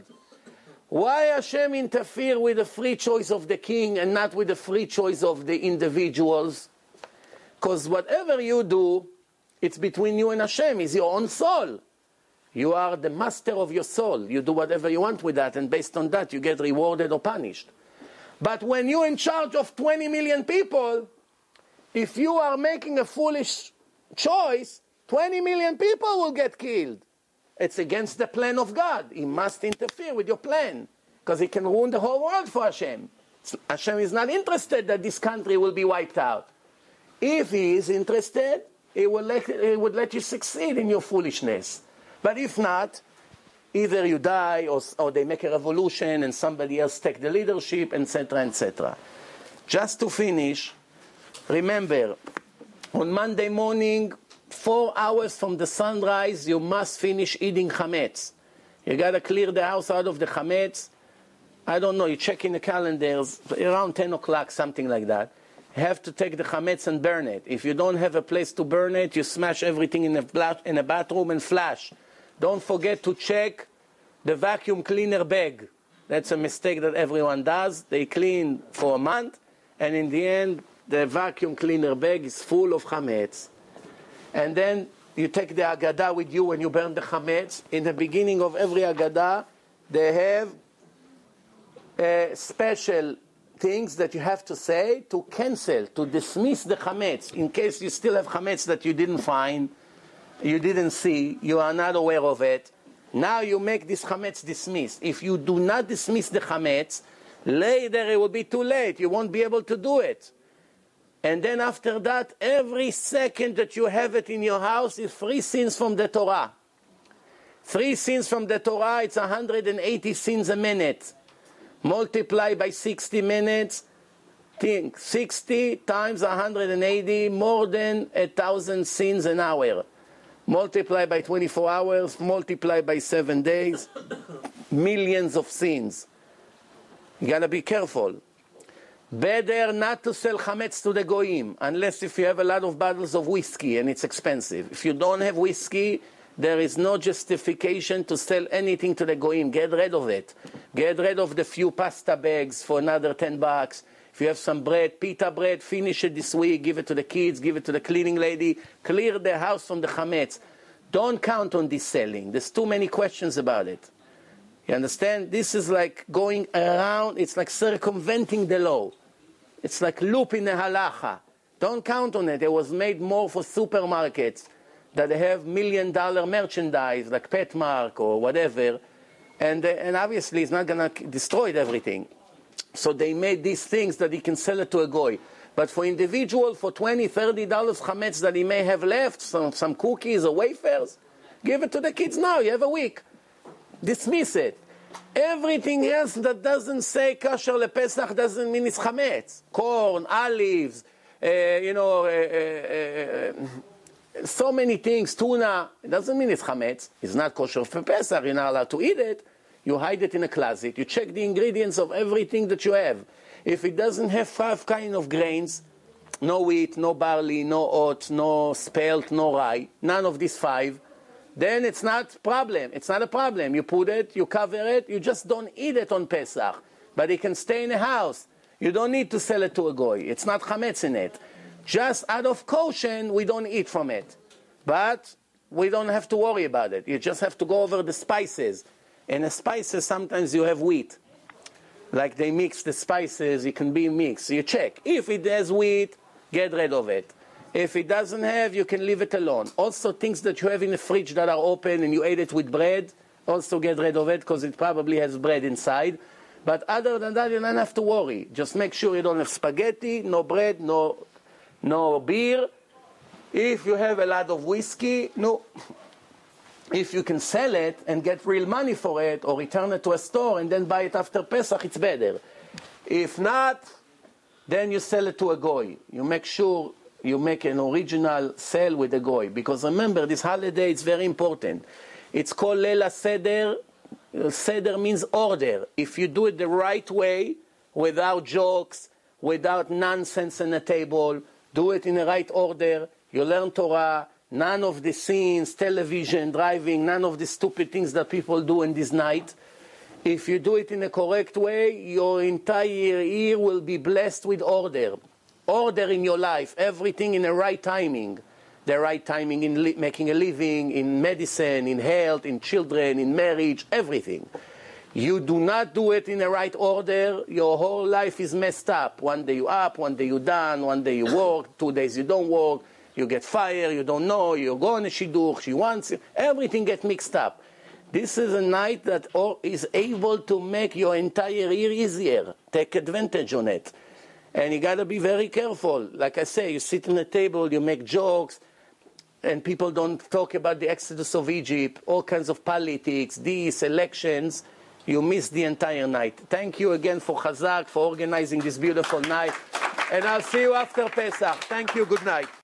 Why Hashem interfere with the free choice of the king and not with the free choice of the individuals? Because whatever you do, it's between you and Hashem. It's your own soul. You are the master of your soul. You do whatever you want with that, and based on that, you get rewarded or punished. But when you're in charge of twenty million people, if you are making a foolish choice, twenty million people will get killed. It's against the plan of God. He must interfere with your plan, because he can ruin the whole world for Hashem. Hashem is not interested that this country will be wiped out. If he is interested, he, will let, he would let you succeed in your foolishness. But if not, either you die, or, or they make a revolution and somebody else take the leadership, et cetera, et cetera. Just to finish, remember, on Monday morning, four hours from the sunrise, you must finish eating chametz. You got to clear the house out of the chametz. I don't know, you check in the calendars, around ten o'clock, something like that. You have to take the chametz and burn it. If you don't have a place to burn it, you smash everything in a, in a bathroom and flash. Don't forget to check the vacuum cleaner bag. That's a mistake that everyone does. They clean for a month, and in the end, the vacuum cleaner bag is full of chametz. And then you take the Haggadah with you when you burn the chametz. In the beginning of every Haggadah, they have uh, special things that you have to say to cancel, to dismiss the chametz. In case you still have chametz that you didn't find, you didn't see, you are not aware of it. Now you make this chametz dismiss. If you do not dismiss the chametz, later it will be too late. You won't be able to do it. And then after that, every second that you have it in your house is three sins from the Torah. Three sins from the Torah, it's one hundred eighty sins a minute. Multiply by sixty minutes, think, sixty times one hundred eighty, more than a thousand sins an hour. multiply by twenty-four hours, multiply by seven days, millions of sins. You got to be careful. Better not to sell chametz to the goyim, unless if you have a lot of bottles of whiskey and it's expensive. If you don't have whiskey, there is no justification to sell anything to the goyim. Get rid of it. Get rid of the few pasta bags for another ten bucks. If you have some bread, pita bread, finish it this week, give it to the kids, give it to the cleaning lady, clear the house from the chametz. Don't count on this selling. There's too many questions about it. You understand? This is like going around, it's like circumventing the law. It's like looping the halacha. Don't count on it. It was made more for supermarkets that they have million dollar merchandise like Petmark or whatever. And, uh, and obviously it's not going to destroy everything. So they made these things that he can sell it to a goy. But for individual, for twenty, thirty dollars chametz that he may have left, some, some cookies or wafers, give it to the kids now. You have a week. Dismiss it. Everything else that doesn't say kosher lePesach doesn't mean it's chametz. Corn, olives, uh, you know, uh, uh, uh, so many things, tuna. It doesn't mean it's chametz. It's not kosher for Pesach. You're not allowed to eat it. You hide it in a closet. You check the ingredients of everything that you have. If it doesn't have five kind of grains, no wheat, no barley, no oat, no spelt, no rye, none of these five, then it's not problem. It's not a problem. You put it, you cover it, you just don't eat it on Pesach. But it can stay in the house. You don't need to sell it to a goy. It's not chametz in it. Just out of caution, we don't eat from it. But we don't have to worry about it. You just have to go over the spices. And the spices, sometimes you have wheat. Like they mix the spices, it can be mixed. You check. If it has wheat, get rid of it. If it doesn't have, you can leave it alone. Also, things that you have in the fridge that are open and you ate it with bread, also get rid of it because it probably has bread inside. But other than that, you don't have to worry. Just make sure you don't have spaghetti, no bread, no, no beer. If you have a lot of whiskey, no. If you can sell it and get real money for it or return it to a store and then buy it after Pesach, it's better. If not, then you sell it to a goy. You make sure you make an original sale with a goy. Because remember, this holiday is very important. It's called Leil HaSeder. Seder means order. If you do it the right way, without jokes, without nonsense on the table, do it in the right order, you learn Torah, none of the scenes, television, driving, none of the stupid things that people do in this night. If you do it in a correct way, your entire year will be blessed with order. Order in your life, everything in the right timing. The right timing in li- making a living, in medicine, in health, in children, in marriage, everything. You do not do it in the right order, your whole life is messed up. One day you up, one day you down, one day you work, two days you don't work, you get fired, you don't know, you're going to shidduch, she wants you, everything gets mixed up. This is a night that is able to make your entire year easier. Take advantage on it. And you got to be very careful. Like I say, you sit on the table, you make jokes, and people don't talk about the exodus of Egypt, all kinds of politics, these elections. You miss the entire night. Thank you again for Chazak, for organizing this beautiful night. And I'll see you after Pesach. Thank you. Good night.